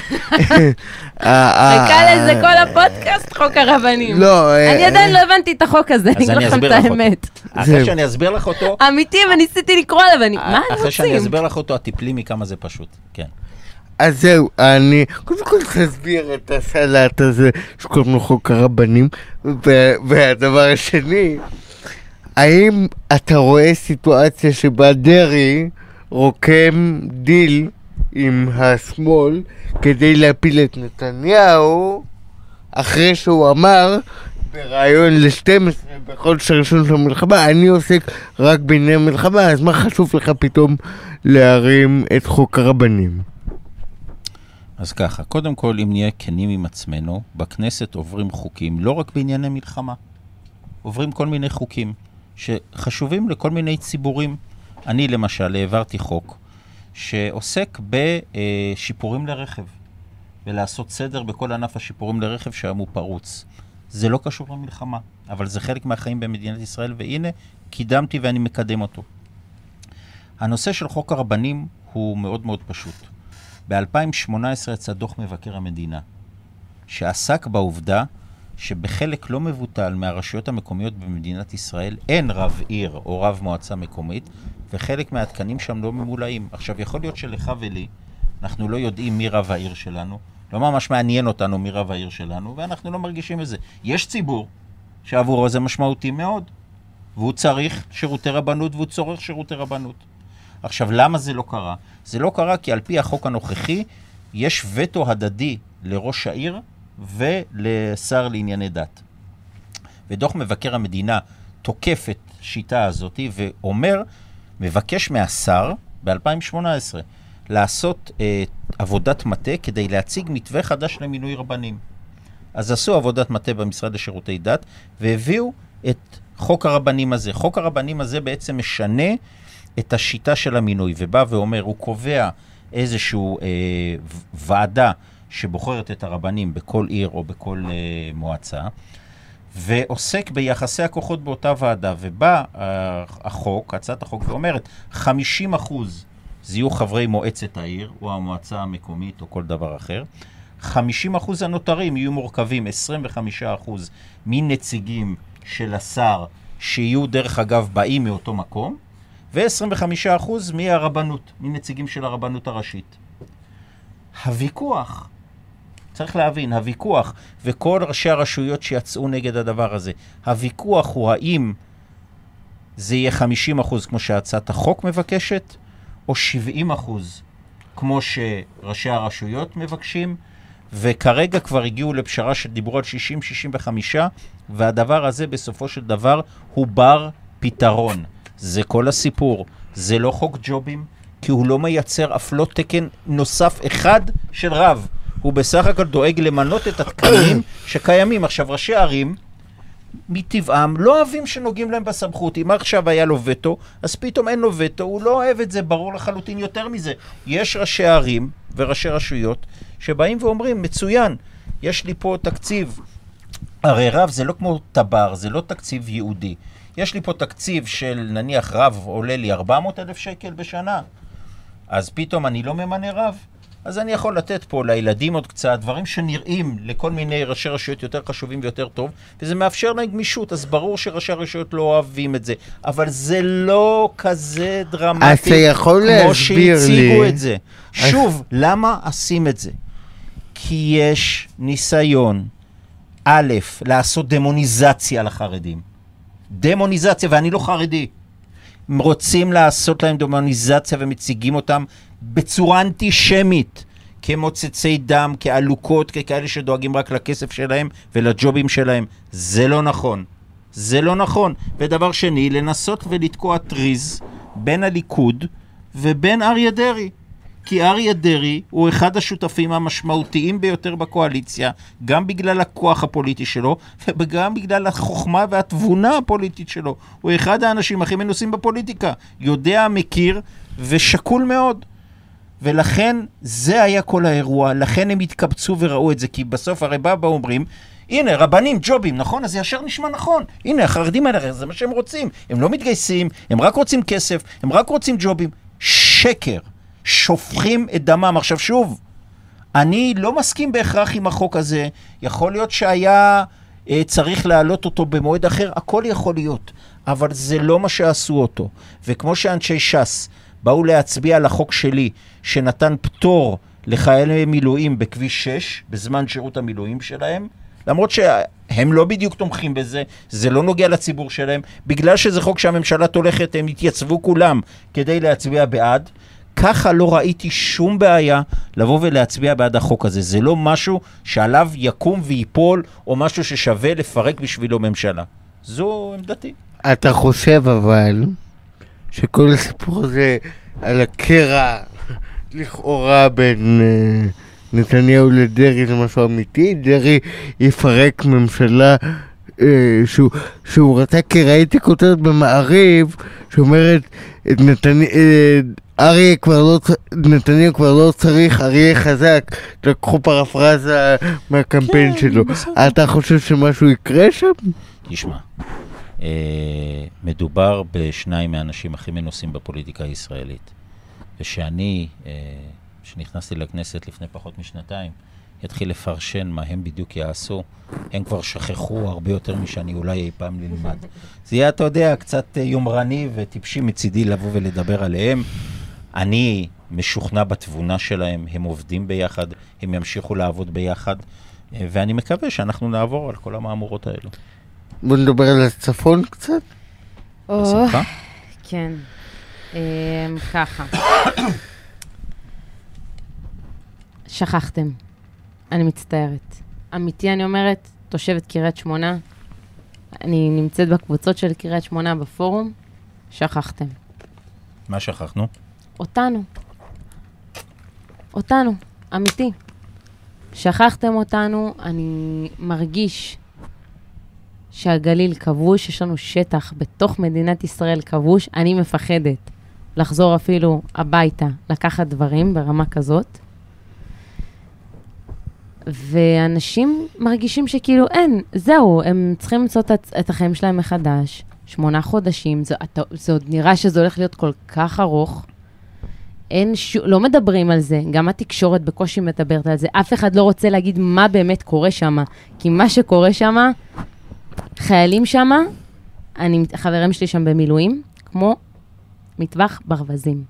חיכה לזה כל הפודקאסט, חוק הרבנים. אני עדיין לא הבנתי את החוק הזה, אני אגיד לכם את האמת. אחרי שאני אסביר לך אותו... אמיתי, וניסיתי לקרוא עליו, מה הם רוצים? אחרי שאני אסביר לך אותו, הטיפלי מכמה זה פשוט, כן. אז זהו, אני קודם כל תסביר את הסלט הזה שקוראים לו חוק הרבנים, והדבר השני, האם אתה רואה סיטואציה שבה דרעי רוקם דיל עם השמאל כדי להפיל את נתניהו, אחרי שהוא אמר ברעיון ל-12 בכל שרשון של המלחמה, אני עוסק רק בעניין המלחמה, אז מה חשוב לך פתאום להרים את חוק הרבנים? אז ככה, קודם כל, אם נהיה כנים עם עצמנו, בכנסת עוברים חוקים, לא רק בענייני מלחמה, עוברים כל מיני חוקים שחשובים לכל מיני ציבורים. אני למשל העברתי חוק שעוסק בשיפורים לרכב, ולעשות סדר בכל ענף השיפורים לרכב שהיום הוא פרוץ. זה לא קשור למלחמה, אבל זה חלק מהחיים במדינת ישראל, והנה, קידמתי ואני מקדם אותו. הנושא של חוק הרבנים הוא מאוד מאוד פשוט. ב-2018 יצא דוח מבקר המדינה, שעסק בעובדה שבחלק לא מבוטל מהרשויות המקומיות במדינת ישראל אין רב עיר או רב מועצה מקומית, וחלק מהתקנים שם לא ממולאים. עכשיו, יכול להיות שלך ולי, אנחנו לא יודעים מי רב העיר שלנו, לא ממש מעניין אותנו מי רב העיר שלנו, ואנחנו לא מרגישים את זה. יש ציבור שעבורו זה משמעותי מאוד, והוא צריך שירותי רבנות, והוא צורך שירותי רבנות. עכשיו, למה זה לא קרה? זה לא קרה כי על פי החוק הנוכחי, יש וטו הדדי לראש העיר ולשר לענייני דת. ודוח מבקר המדינה תוקף את השיטה הזאת ואומר, מבקש מהשר ב-2018 לעשות עבודת מטה כדי להציג מתווה חדש למינוי רבנים. אז עשו עבודת מטה במשרד לשירותי דת והביאו את חוק הרבנים הזה. חוק הרבנים הזה בעצם משנה את השיטה של המינוי ובא ואומר, הוא קובע איזשהו ועדה שבוחרת את הרבנים בכל עיר או בכל מועצה, ועוסק ביחסי הכוחות באותה ועדה, ובא החוק, הצעת החוק, ואומרת 50% זה יהיו חברי מועצת העיר, או המועצה המקומית, או כל דבר אחר. 50% הנותרים יהיו מורכבים, 25% מנציגים של השר, שיהיו דרך אגב באים מאותו מקום, ו-25% מהרבנות, מנציגים של הרבנות הראשית. הוויכוח, צריך להבין, הוויכוח, וכל ראשי הרשויות שיצאו נגד הדבר הזה, הוויכוח הוא האם זה יהיה 50% כמו שהצעת החוק מבקשת, או 70% כמו שראשי הרשויות מבקשים, וכרגע כבר הגיעו לפשרה שדיברו על 60-65, והדבר הזה בסופו של דבר הוא בר פתרון. זה כל הסיפור. זה לא חוק ג'ובים, כי הוא לא מייצר אף לא תקן נוסף אחד של רב. הוא בסך הכל דואג למנות את התקנים שקיימים. עכשיו, ראשי ערים, מטבעם, לא אוהבים שנוגעים להם בסמכות. אם עכשיו היה לו וטו, אז פתאום אין לו וטו, הוא לא אוהב את זה, ברור לחלוטין יותר מזה. יש ראשי ערים וראשי רשויות שבאים ואומרים, מצוין, יש לי פה תקציב. הרי רב זה לא כמו טבר, זה לא תקציב ייעודי. יש לי פה תקציב של נניח רב עולה לי 400,000 שקל בשנה, אז פתאום אני לא ממנה רב, אז אני יכול לתת פה לילדים עוד קצת, דברים שנראים לכל מיני ראשי רשויות יותר חשובים ויותר טוב, וזה מאפשר להם גמישות, אז ברור שראשי הרשויות לא אוהבים את זה, אבל זה לא כזה דרמטי כמו שהציגו את זה. שוב, למה עושים את זה? כי יש ניסיון, א', לעשות דמוניזציה לחרדים. דמוניזציה, ואני לא חרדי. הם רוצים לעשות להם דמוניזציה ומציגים אותם בצורה אנטישמית, כמוצצי דם, כעלוקות, ככאלה שדואגים רק לכסף שלהם ולג'ובים שלהם. זה לא נכון. זה לא נכון. ודבר שני, לנסות ולתקוע טריז בין הליכוד ובין אריה דרעי. כי אריה דרעי הוא אחד השותפים המשמעותיים ביותר בקואליציה, גם בגלל הכוח הפוליטי שלו, וגם בגלל החוכמה והתבונה הפוליטית שלו. הוא אחד האנשים הכי מנוסים בפוליטיקה, יודע, מכיר ושקול מאוד. ולכן זה היה כל האירוע, לכן הם התקבצו וראו את זה, כי בסוף הרי בא אומרים, הנה, רבנים, ג'ובים, נכון? אז ישר נשמע נכון. הנה, החרדים האלה, זה מה שהם רוצים. הם לא מתגייסים, הם רק רוצים כסף, הם רק רוצים ג'ובים. שקר. שופכים את דמם. עכשיו שוב, אני לא מסכים בהכרח עם החוק הזה, יכול להיות שהיה צריך להעלות אותו במועד אחר, הכל יכול להיות, אבל זה לא מה שעשו אותו. וכמו שאנשי ש"ס באו להצביע על החוק שלי, שנתן פטור לחיילי מילואים בכביש 6, בזמן שירות המילואים שלהם, למרות שהם לא בדיוק תומכים בזה, זה לא נוגע לציבור שלהם, בגלל שזה חוק שהממשלה תולכת, הם התייצבו כולם כדי להצביע בעד, ככה לא ראיתי שום בעיה לבוא ולהצביע בעד החוק הזה. זה לא משהו שעליו יקום ויפול, או משהו ששווה לפרק בשבילו ממשלה. זו עמדתי. אתה חושב אבל שכל הסיפור הזה על הקרע לכאורה בין נתניהו לדרעי זה משהו אמיתי? דרעי יפרק ממשלה שהוא רצה, כי ראיתי כותרת במעריב שאומרת נתניהו כבר לא צריך, אריה חזק, לקחו פרפרזה מהקמפיין שלו. אתה חושב שמשהו יקרה שם? תשמע, מדובר בשניים מהאנשים הכי מנוסים בפוליטיקה הישראלית, ושאני, שנכנסתי לכנסת לפני פחות משנתיים, יתחיל לפרשן מה הם בדיוק יעשו, הם כבר שכחו הרבה יותר משאני אולי אי פעם ללמד. זה יהיה, אתה יודע, קצת יומרני וטיפשי מצידי לבוא ולדבר עליהם. אני משוכנע בתבונה שלהם, הם עובדים ביחד, הם ימשיכו לעבוד ביחד, ואני מקווה שאנחנו נעבור על כל המאמורות האלו. בוא נדבר על הצפון קצת? בשמחה? כן, ככה. שכחתם. אני מצטערת. אמיתי אני אומרת, תושבת קריית שמונה, אני נמצאת בקבוצות של קריית שמונה בפורום, שכחתם. מה שכחנו? אותנו, אמיתי. שכחתם אותנו, אני מרגיש שהגליל כבוש, יש לנו שטח בתוך מדינת ישראל כבוש, אני מפחדת לחזור אפילו הביתה, לקחת דברים ברמה כזאת. ואנשים מרגישים שכאילו אין, זהו, הם צריכים למצוא את החיים שלהם מחדש. 8 חודשים, זה עוד נראה שזה הולך להיות כל כך ארוך. לא מדברים על זה, גם התקשורת בקושי מדברת על זה. אף אחד לא רוצה להגיד מה באמת קורה שם, כי מה שקורה שם, חיילים שם, חברים שלי שם במילואים, כמו מטווח ברווזים.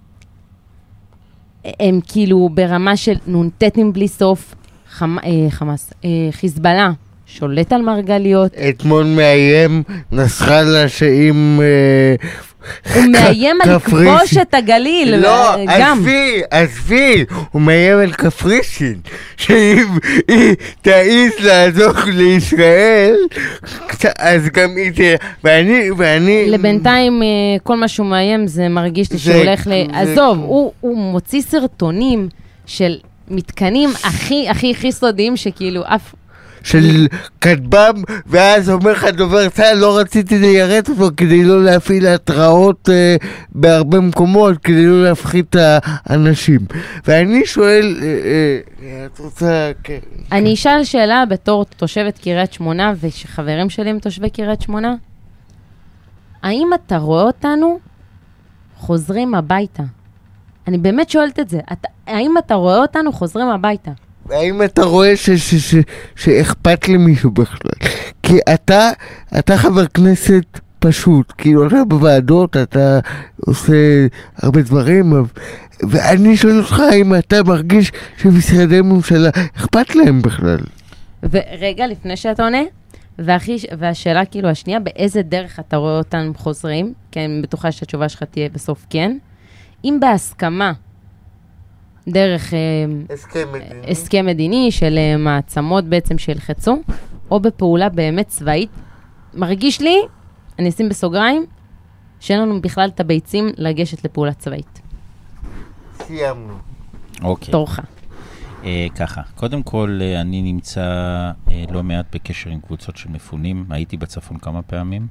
הם כאילו ברמה של נונטטים בלי סוף, חמאס, חיזבאללה, שולט על מרגליות. אתמול מאיים נסראללה שאם... הוא מאיים על לכבוש את הגליל. לא, עזבי, הוא מאיים על קפריסין, שאם היא תעיז לעזור לישראל, אז גם היא ואני... לבינתיים, כל מה שהוא מאיים זה מרגיש לי שהוא הולך עזוב, הוא מוציא סרטונים של מתקנים הכי סודיים שכאילו אף... של כתבם, ואז אומר לך דובר צה"ל, לא רציתי ליירט אותו כדי לא להפעיל התראות בהרבה מקומות, כדי לא להפחית את האנשים. ואני שואל, את רוצה... אני אשאל שאלה בתור תושבת קריית שמונה, ושחברים שלי הם תושבי קריית שמונה, האם אתה רואה אותנו חוזרים הביתה? אני באמת שואלת את זה, האם אתה רואה אותנו חוזרים הביתה? האם אתה רואה שאכפת למישהו בכלל? כי אתה חבר כנסת פשוט, כאילו אתה בוועדות, אתה עושה הרבה דברים, ואני שואל אותך האם אתה מרגיש שמשרדי ממשלה אכפת להם בכלל. ורגע, לפני שאתה עונה, והשאלה כאילו השנייה, באיזה דרך אתה רואה אותם חוזרים? כי אני בטוחה שהתשובה שלך תהיה בסוף כן. אם בהסכמה, דרך הסכם מדיני של מעצמות בעצם שילחצו, או בפעולה באמת צבאית, מרגיש לי, אני אשים בסוגריים, שאין לנו בכלל את הביצים לגשת לפעולה צבאית. סיימנו. אוקיי. תורך. ככה, קודם כל אני נמצא לא מעט בקשר עם קבוצות של מפונים, הייתי בצפון כמה פעמים.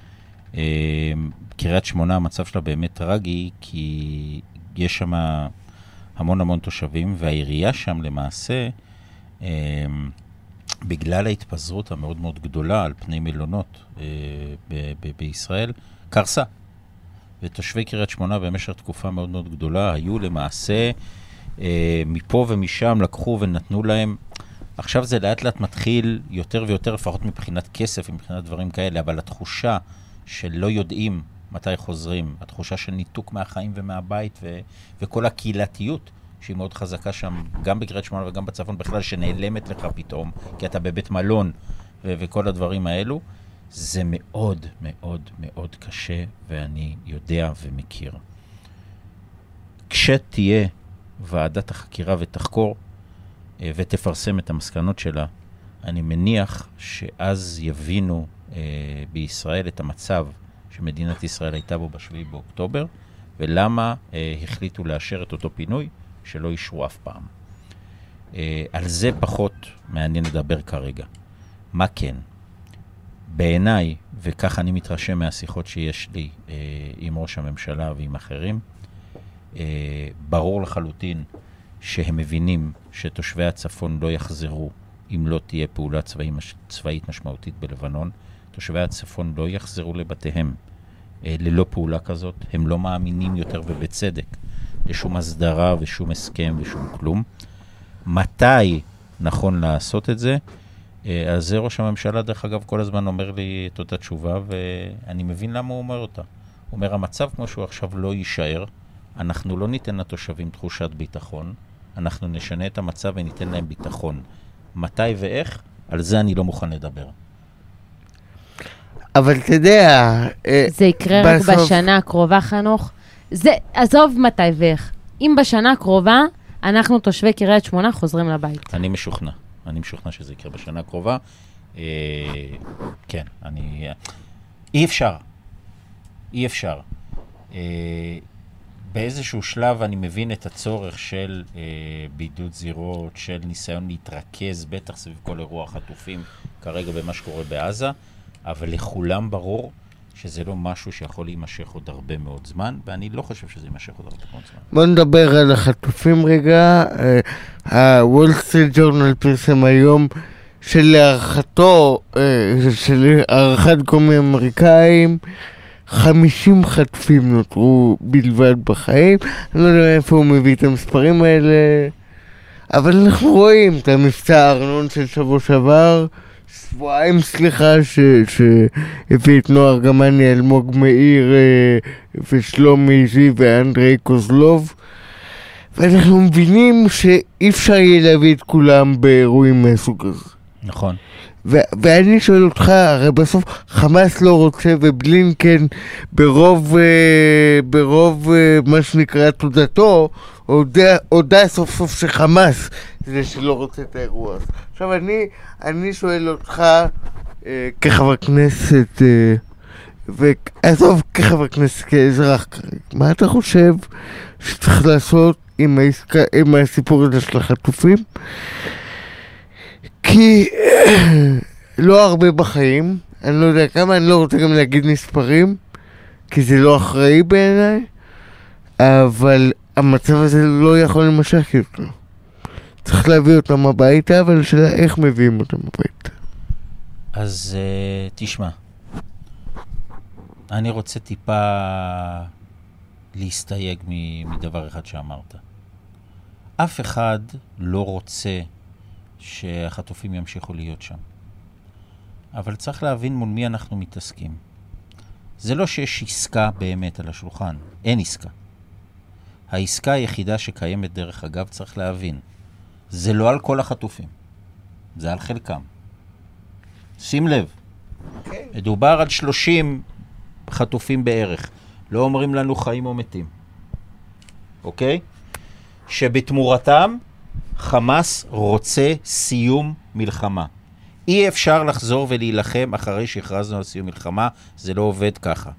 קריית שמונה, המצב שלה באמת טרגי, כי יש שם המון תושבים, והעירייה שם למעשה, בגלל ההתפזרות המאוד מאוד גדולה על פני מלונות בישראל, קרסה. ותושבי קריית שמונה במשך תקופה מאוד מאוד גדולה, היו למעשה מפה ומשם לקחו ונתנו להם. עכשיו זה לאט לאט מתחיל יותר ויותר, לפחות מבחינת כסף ומבחינת דברים כאלה, אבל התחושה שלא יודעים מתי חוזרים, התחושה של ניתוק מהחיים ומהבית וכל הקהילתיות שהיא מאוד חזקה שם, גם בקריית שמונה וגם בצפון בכלל, שנעלמת לך פתאום, כי אתה בבית מלון וכל הדברים האלו, זה מאוד מאוד מאוד קשה, ואני יודע ומכיר. כשתהיה ועדת החקירה ותחקור ותפרסם את המסקנות שלה, אני מניח שאז יבינו בישראל את המצב שמדינת ישראל הייתה בו ב7 באוקטובר, ולמה החליטו לאשר את אותו פינוי שלא אישרו אף פעם. על זה פחות מעניין לדבר כרגע. מה כן? בעיניי, וכך אני מתרשם מהשיחות שיש לי עם ראש הממשלה ועם אחרים, ברור לחלוטין שהם מבינים שתושבי הצפון לא יחזרו אם לא תהיה פעולה צבאית משמעותית בלבנון. תושבי הצפון לא יחזרו לבתיהם ללא פעולה כזאת. הם לא מאמינים יותר ובצדק לשום הסדרה ושום הסכם ושום כלום. מתי נכון לעשות את זה? אז זה ראש הממשלה, דרך אגב, כל הזמן אומר לי את אותה תשובה, ואני מבין למה הוא אומר אותה. הוא אומר, המצב כמו שהוא עכשיו לא יישאר, אנחנו לא ניתן לתושבים תחושת ביטחון, אנחנו נשנה את המצב וניתן להם ביטחון. מתי ואיך? על זה אני לא מוכן לדבר. אבל אתה יודע... זה יקרה רק בשנה הקרובה, חנוך. זה, עזוב מתי ואיך. אם בשנה הקרובה, אנחנו תושבי קריית שמונה חוזרים לבית. אני משוכנע שזה יקרה בשנה הקרובה, כן, אי אפשר. באיזשהו שלב אני מבין את הצורך של בידוד זירות, של ניסיון להתרכז, בטח סביב כל אירוע חטופים כרגע במה שקורה בעזה, אבל לכולם ברור שזה לא משהו שיכול להימשך עוד הרבה מאוד זמן, ואני לא חושב שזה יימשך עוד הרבה מאוד זמן. בוא נדבר על החטופים רגע. הוול סטריט ג'ורנל פרסם היום של הערכת גורמים אמריקאים, 50 חטופים נותרו בלבד בחיים. אני לא יודע איפה הוא מביא את המספרים האלה, אבל אנחנו רואים את המבצע הארנון של שבוע שעבר, שבועיים שהביא את נועה ארגמני, אלמוג מאיר ושלומי זיו ואנדרי קוזלוב, ואנחנו מבינים שאי אפשר יהיה להביא את כולם באירועים מהסוג הזה. נכון. ואני שואל אותך, הרי בסוף חמאס לא רוצה, ובלינקן ברוב מה שנקרא תודתו, הודע סוף סוף שחמאס זה שלא רוצה את האירוע הזה. עכשיו אני שואל אותך כחבר כנסת, ועזוב כחבר כנסת, כאזרח, מה אתה חושב שצריך לעשות עם הסיפור הזה של החטופים? כי לא הרבה בחיים, אני לא יודע כמה, אני לא רוצה גם להגיד מספרים, כי זה לא אחראי בעיניי, אבל המצב הזה לא יכול להימשך יותר. צריך להביא אותם הביתה, אבל השאלה איך מביאים אותם הביתה. אז תשמע, אני רוצה טיפה להסתייג מדבר אחד שאמרת. אף אחד לא רוצה שהחטופים ימשיכו להיות שם. אבל צריך להבין מול מי אנחנו מתעסקים. זה לא שיש עסקה באמת על השולחן. אין עסקה. העסקה היחידה שקיימת דרך אגב, צריך להבין. זה לא על כל החטופים. זה על חלקם. שים לב. מדובר על 30 חטופים בערך. לא אומרים לנו חיים או מתים. אוקיי? שבתמורתם חמאס רוצה סיום מלחמה. אי אפשר לחזור ולהילחם אחרי שהכרזנו על סיום מלחמה, זה לא עובד ככה.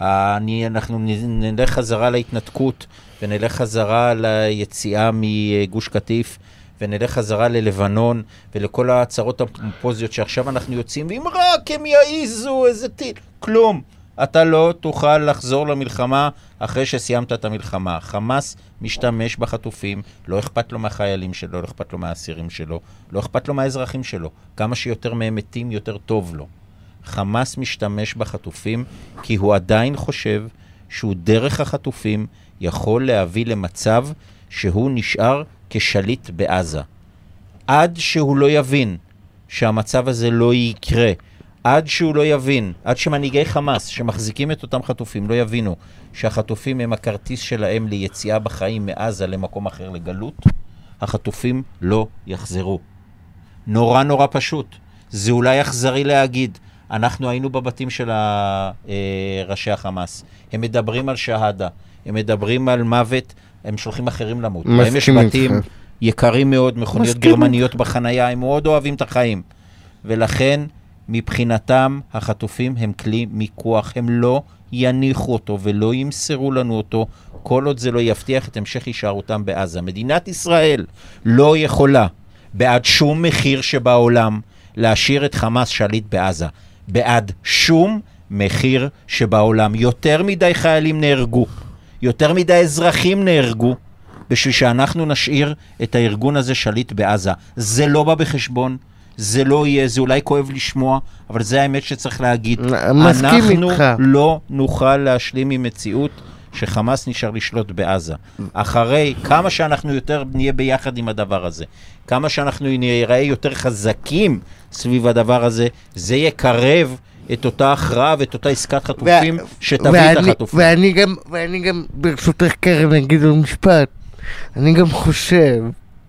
אנחנו נלך חזרה להתנתקות, ונלך חזרה ליציאה מגוש קטיף, ונלך חזרה ללבנון, ולכל ההצהרות הפומפוזיות שעכשיו אנחנו יוצאים, ואם רק הם יעיזו איזה טיל, כלום. אתה לא תוכל לחזור למלחמה אחרי שסיימת את המלחמה. חמאס משתמש בחטופים, לא אכפת לו מהחיילים שלו, לא אכפת לו מהאסירים שלו, לא אכפת לו מהאזרחים שלו. כמה שיותר מהם מתים, יותר טוב לו. חמאס משתמש בחטופים כי הוא עדיין חושב שהוא דרך החטופים יכול להביא למצב שהוא נשאר כשליט בעזה. עד שהוא לא יבין שהמצב הזה לא יקרה, עד שהוא לא יבין, עד שמנהיגי חמאס שמחזיקים את אותם חטופים לא יבינו שהחטופים הם הכרטיס שלהם ליציאה בחיים מעזה למקום אחר לגלות, החטופים לא יחזרו. נורא נורא פשוט. זה אולי אכזרי להגיד, אנחנו היינו בבתים של ראשי החמאס. הם מדברים על שהדה, הם מדברים על מוות, הם שולחים אחרים למות. הם יש בתים יקרים מאוד, מכוניות גרמניות בחנייה, הם מאוד אוהבים את החיים. ולכן מבחינתם החטופים הם כלי מיקוח, הם לא יניחו אותו ולא ימסרו לנו אותו, כל עוד זה לא יבטיח את המשך הישארותם בעזה. מדינת ישראל לא יכולה בעד שום מחיר שבעולם להשאיר את חמאס שליט בעזה. בעד שום מחיר שבעולם. יותר מדי חיילים נהרגו, יותר מדי אזרחים נהרגו, בשביל שאנחנו נשאיר את הארגון הזה שליט בעזה. זה לא בא בחשבון, זה לא יהיה, זה אולי כואב לשמוע, אבל זה האמת שצריך להגיד. אנחנו לא נוכל להשלים עם מציאות שחמאס נשאר לשלוט בעזה. אחרי כמה שאנחנו יותר נהיה ביחד עם הדבר הזה, כמה שאנחנו נראה יותר חזקים סביב הדבר הזה, זה יקרב את אותה הכרעה ואת אותה עסקת חטופים שתביא את החטופים. ואני גם ברשותך קרן נגיד על משפט, אני גם חושב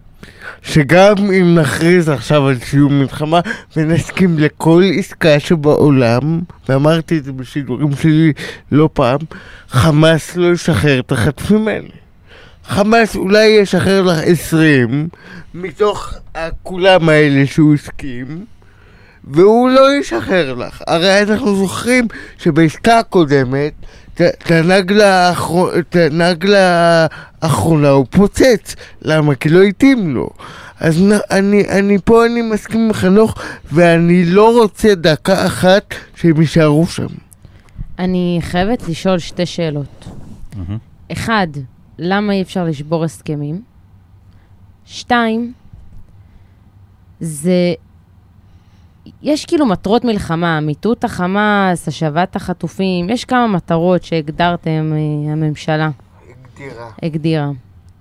שגם אם נכריז עכשיו על סיום מלחמה ונסכים לכל עסקה שבעולם, ואמרתי את זה בשידורים שלי לא פעם, חמאס לא ישחרר את החטופים האלה. חמאס אולי ישחרר לך 20 מתוך הכולם האלה שהוא הסכים, והוא לא ישחרר לך. הרי אנחנו זוכרים שבעסקה הקודמת, את הנהג לאחרונה הוא פוצץ. למה? כי לא התאים לו. אז אני מסכים עם חנוך, ואני לא רוצה דקה אחת שהם יישארו שם. אני חייבת לשאול שתי שאלות. אחד, למה אי אפשר לשבור הסכמים? 2, יש כאילו מטרות מלחמה, מיטוט החמאס, השבת החטופים, יש כמה מטרות שהגדרתם, הממשלה. הגדירה.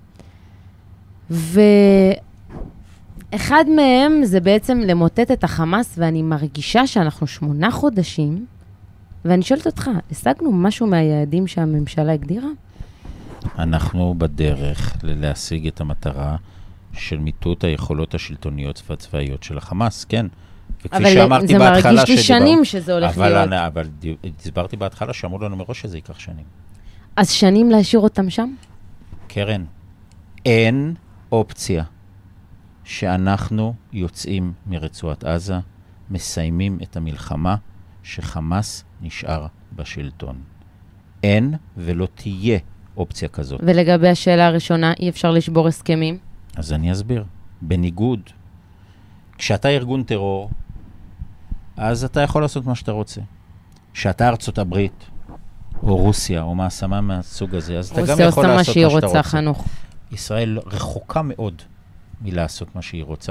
ואחד מהם זה בעצם למוטט את החמאס, ואני מרגישה שאנחנו 8 חודשים, ואני שואלת אותך, השגנו משהו מהיעדים שהממשלה הגדירה? אנחנו בדרך להשיג את המטרה של מיטוט היכולות השלטוניות והצבאיות של החמאס, כן. וכפי שאמרתי בהתחלה, זה מרגיש לי שנים שזה הולך להיות. אבל הסברתי בהתחלה שאמרו לנו מראש שזה ייקח שנים. אז שנים להשאיר אותם שם? קרן, אין אופציה שאנחנו יוצאים מרצועת עזה, מסיימים את המלחמה, שחמאס נשאר בשלטון. אין ולא תהיה אופציה כזאת. ולגבי השאלה הראשונה, אי אפשר לשבור הסכמים? אז אני אסביר. בניגוד, כשאתה ארגון טרור, אז אתה יכול לעשות מה שאתה רוצה. כשאתה ארצות הברית, או רוסיה, או מעצמה מהסוג הזה, אז אתה גם יכול לעשות מה שאתה רוצה. חנוך. ישראל רחוקה מאוד מלעשות מה שהיא רוצה.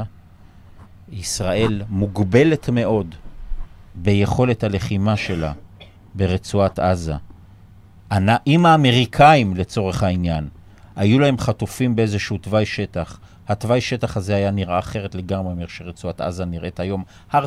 ישראל מוגבלת מאוד ביכולת הלחימה שלה ברצועת עזה. אם האמריקאים, לצורך העניין, היו להם חטופים באיזשהו תוואי שטח, התוואי שטח הזה היה נראה אחרת לגמרי מאשר שרצועת עזה נראית היום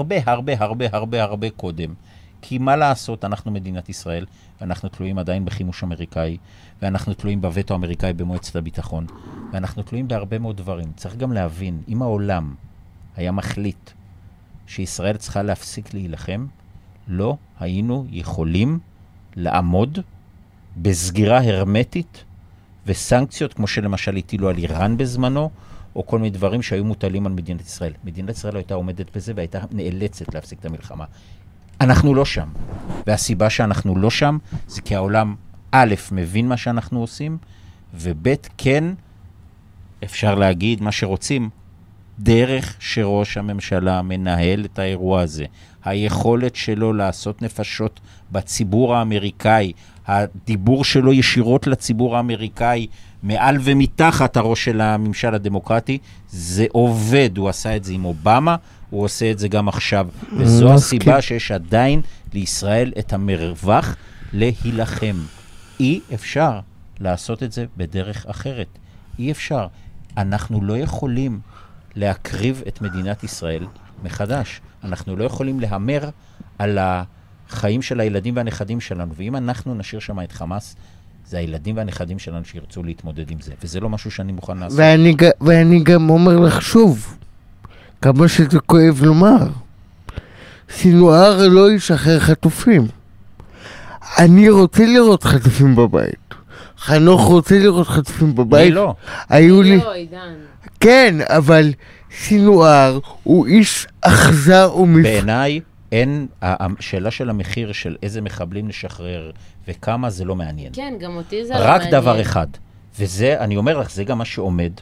הרבה קודם. כי מה לעשות, אנחנו מדינת ישראל, ואנחנו תלויים עדיין בחימוש אמריקאי, ואנחנו תלויים בווטו אמריקאי במועצת הביטחון, ואנחנו תלויים בהרבה מאוד דברים. צריך גם להבין, אם העולם היה מחליט שישראל צריכה להפסיק להילחם, לא היינו יכולים לעמוד בסגירה הרמטית וסנקציות, כמו שלמשל הטילו על איראן בזמנו, או כל מיני דברים שהיו מוטלים על מדינת ישראל. מדינת ישראל הייתה עומדת בזה והייתה נאלצת להפסיק את המלחמה. אנחנו לא שם. והסיבה שאנחנו לא שם זה כי העולם א' מבין מה שאנחנו עושים, וב' כן אפשר להגיד מה שרוצים, דרך שראש הממשלה מנהל את האירוע הזה. היכולת שלו לעשות נפשות בציבור האמריקאי, הדיבור שלו ישירות לציבור האמריקאי, מעל ומתחת הראש של הממשל הדמוקרטי, זה עובד. הוא עשה את זה עם אובמה, הוא עושה את זה גם עכשיו. וזו הסיבה שיש עדיין לישראל את המרווח להילחם. אי אפשר לעשות את זה בדרך אחרת. אי אפשר. אנחנו לא יכולים להקריב את מדינת ישראל מחדש. אנחנו לא יכולים להמר על החיים של הילדים והנכדים שלנו. ואם אנחנו נשאיר שם את חמאס, זה הילדים והנכדים שלנו שירצו להתמודד עם זה. וזה לא משהו שאני מוכן לעשות. ואני גם אומר לך שוב, כמה שזה כואב לומר, סינואר לא ישחרר חטופים. אני רוצה לראות חטופים בבית. חנוך רוצה לראות חטופים בבית. אני לא. היו לי... לא, עידן. כן, אבל סינואר הוא איש אכזר בעיניי, אין, השאלה של המחיר של איזה מחבלים נשחרר וכמה זה לא מעניין. כן, גם אותי זה לא מעניין. רק דבר אחד, וזה, אני אומר לך, זה גם מה שעומד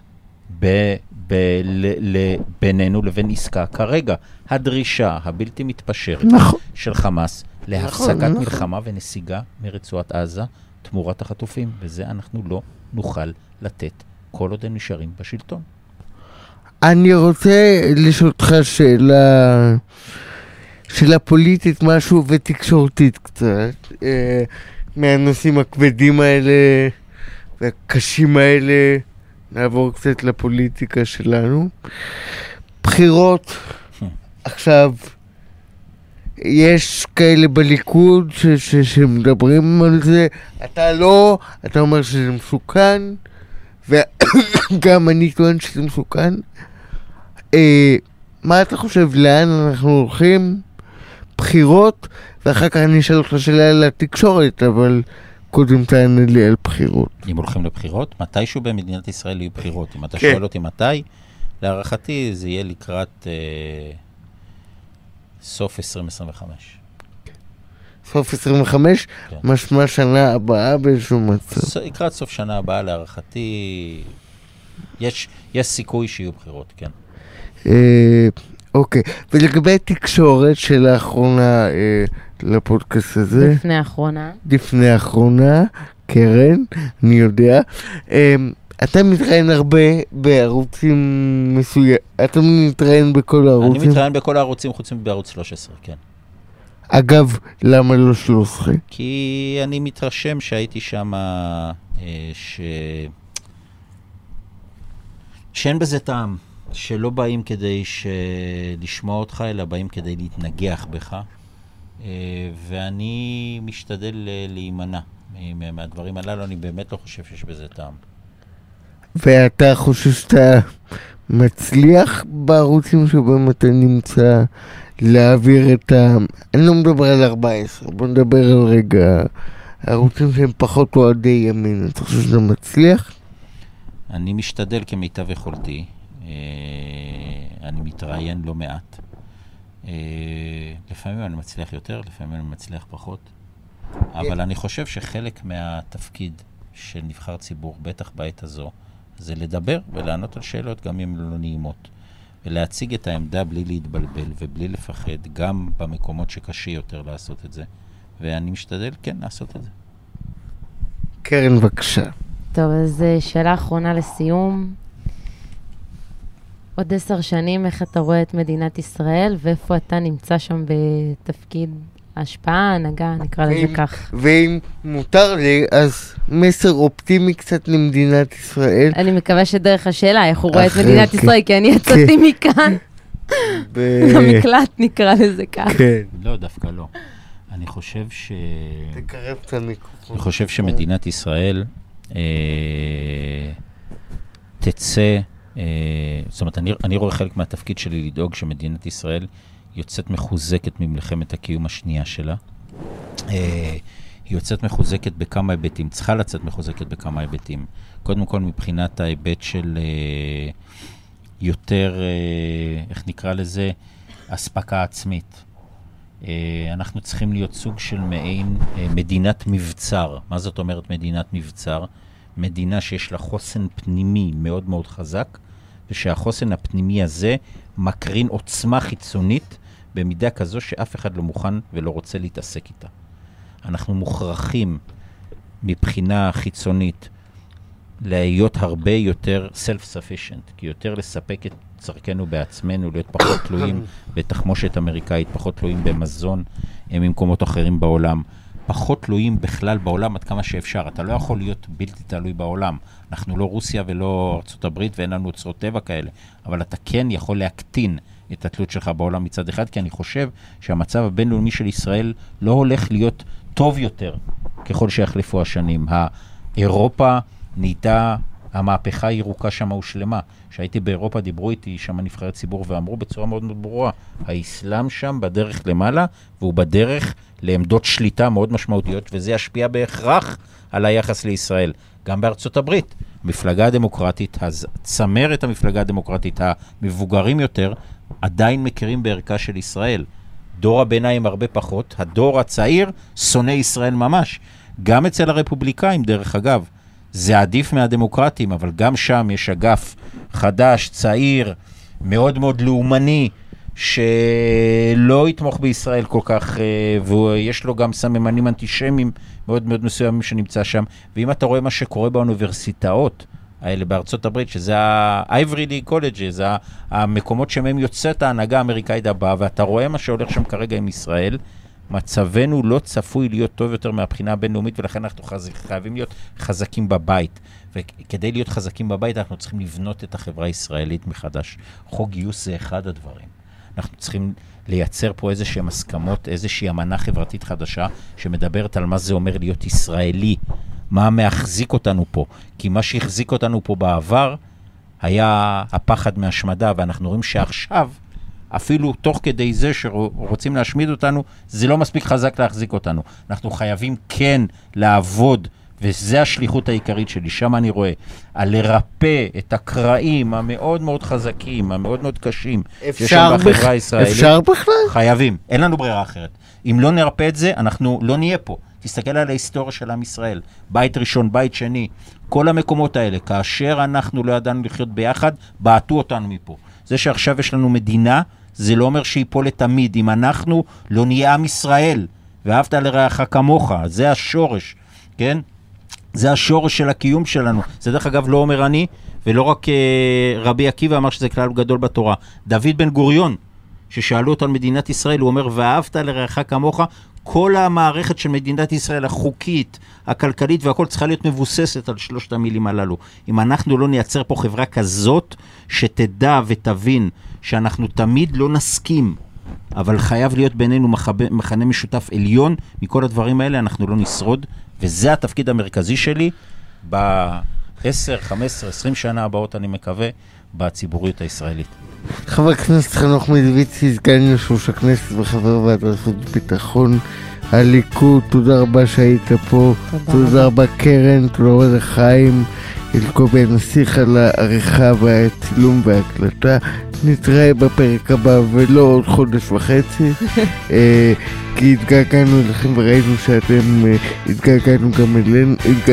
בינינו לבין עסקה כרגע. הדרישה הבלתי מתפשרת של חמאס להפסקת מלחמה ונסיגה מרצועת עזה תמורת החטופים, וזה אנחנו לא נוכל לתת כל עוד הם נשארים בשלטון. אני רוצה לשאול אותך שאלה פוליטית משהו ותקשורתית קצת, מהנושאים הכבדים האלה והקשים האלה, נעבור קצת לפוליטיקה שלנו. בחירות, עכשיו, יש כאלה בליכוד שמדברים על זה, אתה אומר שזה מסוכן, וגם אני טוען שזה מסוכן. מה אתה חושב, לאן אנחנו הולכים? בחירות, ואחר כך אני אשאל אותך שאלה על התקשורת, אבל קודם תענה לי על בחירות. אם הולכים לבחירות, מתישהו במדינת ישראל יהיו בחירות. אם אתה שואל אותי מתי, להערכתי זה יהיה לקראת סוף 2025. סוף 25, כן. משמע שנה הבאה באיזשהו מצב. לקראת סוף שנה הבאה, להערכתי, יש סיכוי שיהיו בחירות, כן. אוקיי, ולגבי תקשורת שלאחרונה לפודקאסט הזה, לפני האחרונה, קרן, אני יודע, אתה מתראיין הרבה בערוצים מסוימים, אתה מתראיין בכל הערוצים? אני מתראיין בכל הערוצים, חוץ מבערוץ 13, כן. אגב, למה לא 13? כי אני מתרשם שהייתי שם, שאין בזה טעם, שלא באים כדי לשמוע אותך, אלא באים כדי להתנגח בך, ואני משתדל להימנע מהדברים הללו, אני באמת לא חושב שיש בזה טעם. ואתה חושב שאתה מצליח בערוצים שבהם אתה נמצא להעביר את אני לא מדבר על 14, בוא נדבר על רגע, ערוצים שהם פחות אוהדי ימין, אתה חושב שאתה מצליח? אני משתדל כמיטב יכולתי, אני מתראיין לא מעט. לפעמים אני מצליח יותר, לפעמים אני מצליח פחות. אבל אני חושב שחלק מהתפקיד של נבחר ציבור, בטח בעת הזו, זה לדבר ולענות על שאלות גם אם לא נעימות. ולהציג את העמדה בלי להתבלבל ובלי לפחד, גם במקומות שקשה יותר לעשות את זה. ואני משתדל, כן, לעשות את זה. קרן, בבקשה. טוב, אז שאלה אחרונה לסיום. עוד 10 שנים, איך אתה רואה את מדינת ישראל, ואיפה אתה נמצא שם בתפקיד ההשפעה, הנהגה, נקרא לזה כך. ואם מותר לי, אז מסר אופטימי קצת למדינת ישראל. אני מקווה שדרך השאלה, איך הוא רואה את מדינת ישראל, כי אני יצאתי מכאן. המקלט נקרא לזה כך. כן. לא, דווקא לא. אני חושב תקרב את המיקרופון. אני חושב שמדינת ישראל תצא, זאת אומרת, אני רואה חלק מהתפקיד שלי לדאוג שמדינת ישראל יוצאת מחוזקת ממלחמת הקיום השנייה שלה. היא יוצאת מחוזקת בכמה היבטים, צריכה לצאת מחוזקת בכמה היבטים. קודם כל מבחינת ההיבט של יותר, איך נקרא לזה, הספקה עצמית. אנחנו צריכים להיות סוג של מעין מדינת מבצר. מה זאת אומרת מדינת מבצר? מדינה שיש לה חוסן פנימי מאוד מאוד חזק, ושהחוסן הפנימי הזה מקרין עוצמה חיצונית במידה כזו שאף אחד לא מוכן ולא רוצה להתעסק איתה. אנחנו מוכרחים מבחינה חיצונית להיות הרבה יותר self-sufficient, כי יותר לספק את צרכנו בעצמנו, להיות פחות תלויים בתחמושת אמריקאית, פחות תלויים במזון ממקומות אחרים בעולם, פחות תלויים בכלל בעולם עד כמה שאפשר. אתה לא יכול להיות בלתי תלוי בעולם. אנחנו לא רוסיה ולא ארצות הברית ואין לנו אוצרות טבע כאלה, אבל אתה כן יכול להקטין את התלות שלך בעולם מצד אחד, כי אני חושב שהמצב הבינלאומי של ישראל לא הולך להיות טוב יותר ככל שיחלפו השנים. אירופה נהייתה, המהפכה הירוקה שם הושלמה. כשהייתי באירופה דיברו איתי שם נבחרי ציבור ואמרו בצורה מאוד מאוד ברורה, האסלאם שם בדרך למעלה והוא בדרך לעמדות שליטה מאוד משמעותיות, וזה ישפיע בהכרח על היחס לישראל. גם בארצות הברית, המפלגה הדמוקרטית, צמרת המפלגה הדמוקרטית, המבוגרים יותר, עדיין מכירים בערכה של ישראל. דור הביניים הרבה פחות, הדור הצעיר שונא ישראל ממש. גם אצל הרפובליקאים, דרך אגב, זה עדיף מהדמוקרטים, אבל גם שם יש אגף חדש, צעיר, מאוד מאוד לאומני, שלא יתמוך בישראל כל כך, ויש לו גם סממנים אנטישמיים מאוד מאוד מסוימים שנמצא שם. ואם אתה רואה מה שקורה באוניברסיטאות האלה בארצות הברית, שזה ה-Ivy League Colleges, זה המקומות שמהם יוצאת ההנהגה האמריקאית הבאה, ואתה רואה מה שהולך שם כרגע עם ישראל, מצבנו לא צפוי להיות טוב יותר מהבחינה הבינלאומית, ולכן אנחנו חייבים להיות חזקים בבית. וכדי להיות חזקים בבית, אנחנו צריכים לבנות את החברה הישראלית מחדש. חוק גיוס זה אחד הדברים. אנחנו צריכים לייצר פה איזושהי הסכמות, איזושהי אמנה חברתית חדשה, שמדברת על מה זה אומר להיות ישראלי, מה מחזיק אותנו פה. כי מה שהחזיק אותנו פה בעבר, היה הפחד מהשמדה, ואנחנו רואים שעכשיו, אפילו תוך כדי זה שרוצים להשמיד אותנו, זה לא מספיק חזק להחזיק אותנו. אנחנו חייבים כן לעבוד וזה השליחות העיקרית שלי, שם אני רואה, על לרפא את הקרעים המאוד מאוד חזקים, המאוד מאוד קשים, שיש שם בחברה הישראלית. אפשר בכלל? חייבים, אין לנו ברירה אחרת. אם לא נרפא את זה, אנחנו לא נהיה פה. תסתכל על ההיסטוריה של עם ישראל, בית ראשון, בית שני, כל המקומות האלה, כאשר אנחנו לא ידענו לחיות ביחד, בעטו אותנו מפה. זה שעכשיו יש לנו מדינה, זה לא אומר שיפול לתמיד. אם אנחנו לא נהיה עם ישראל, ואהבת לרעך כמוך, זה השורש, כן? זה השורש של הקיום שלנו. זה דרך אגב לא אומר אני, ולא רק רבי עקיבא אמר שזה כלל גדול בתורה. דוד בן גוריון, ששאלו אותו על מדינת ישראל, הוא אומר, ואהבת לרעך כמוך, כל המערכת של מדינת ישראל, החוקית, הכלכלית והכל צריכה להיות מבוססת על שלושת המילים הללו. אם אנחנו לא נייצר פה חברה כזאת, שתדע ותבין שאנחנו תמיד לא נסכים, אבל חייב להיות בינינו מחנה משותף עליון, מכל הדברים האלה אנחנו לא נשרוד, וזה התפקיד המרכזי שלי ב-10, 15, 20 שנה הבאות, אני מקווה, בציבוריות הישראלית. חבר הכנסת חנוך מלביצקי, סגן יושב-ראש הכנסת וחבר ועדת חוץ וביטחון, הליכוד, תודה רבה שהיית פה, תודה רבה קרן, תודה רבה לחיים, אלקובי הנסיך על העריכה והצילום וההקלטה. נתראה בפרק הבא ולא עוד חודש וחצי, כי התגעגענו לכם וראינו שאתם התגעגעתם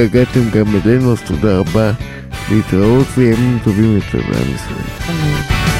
גם אלינו, אז תודה רבה, להתראות וימים טובים יותר לעם ישראל.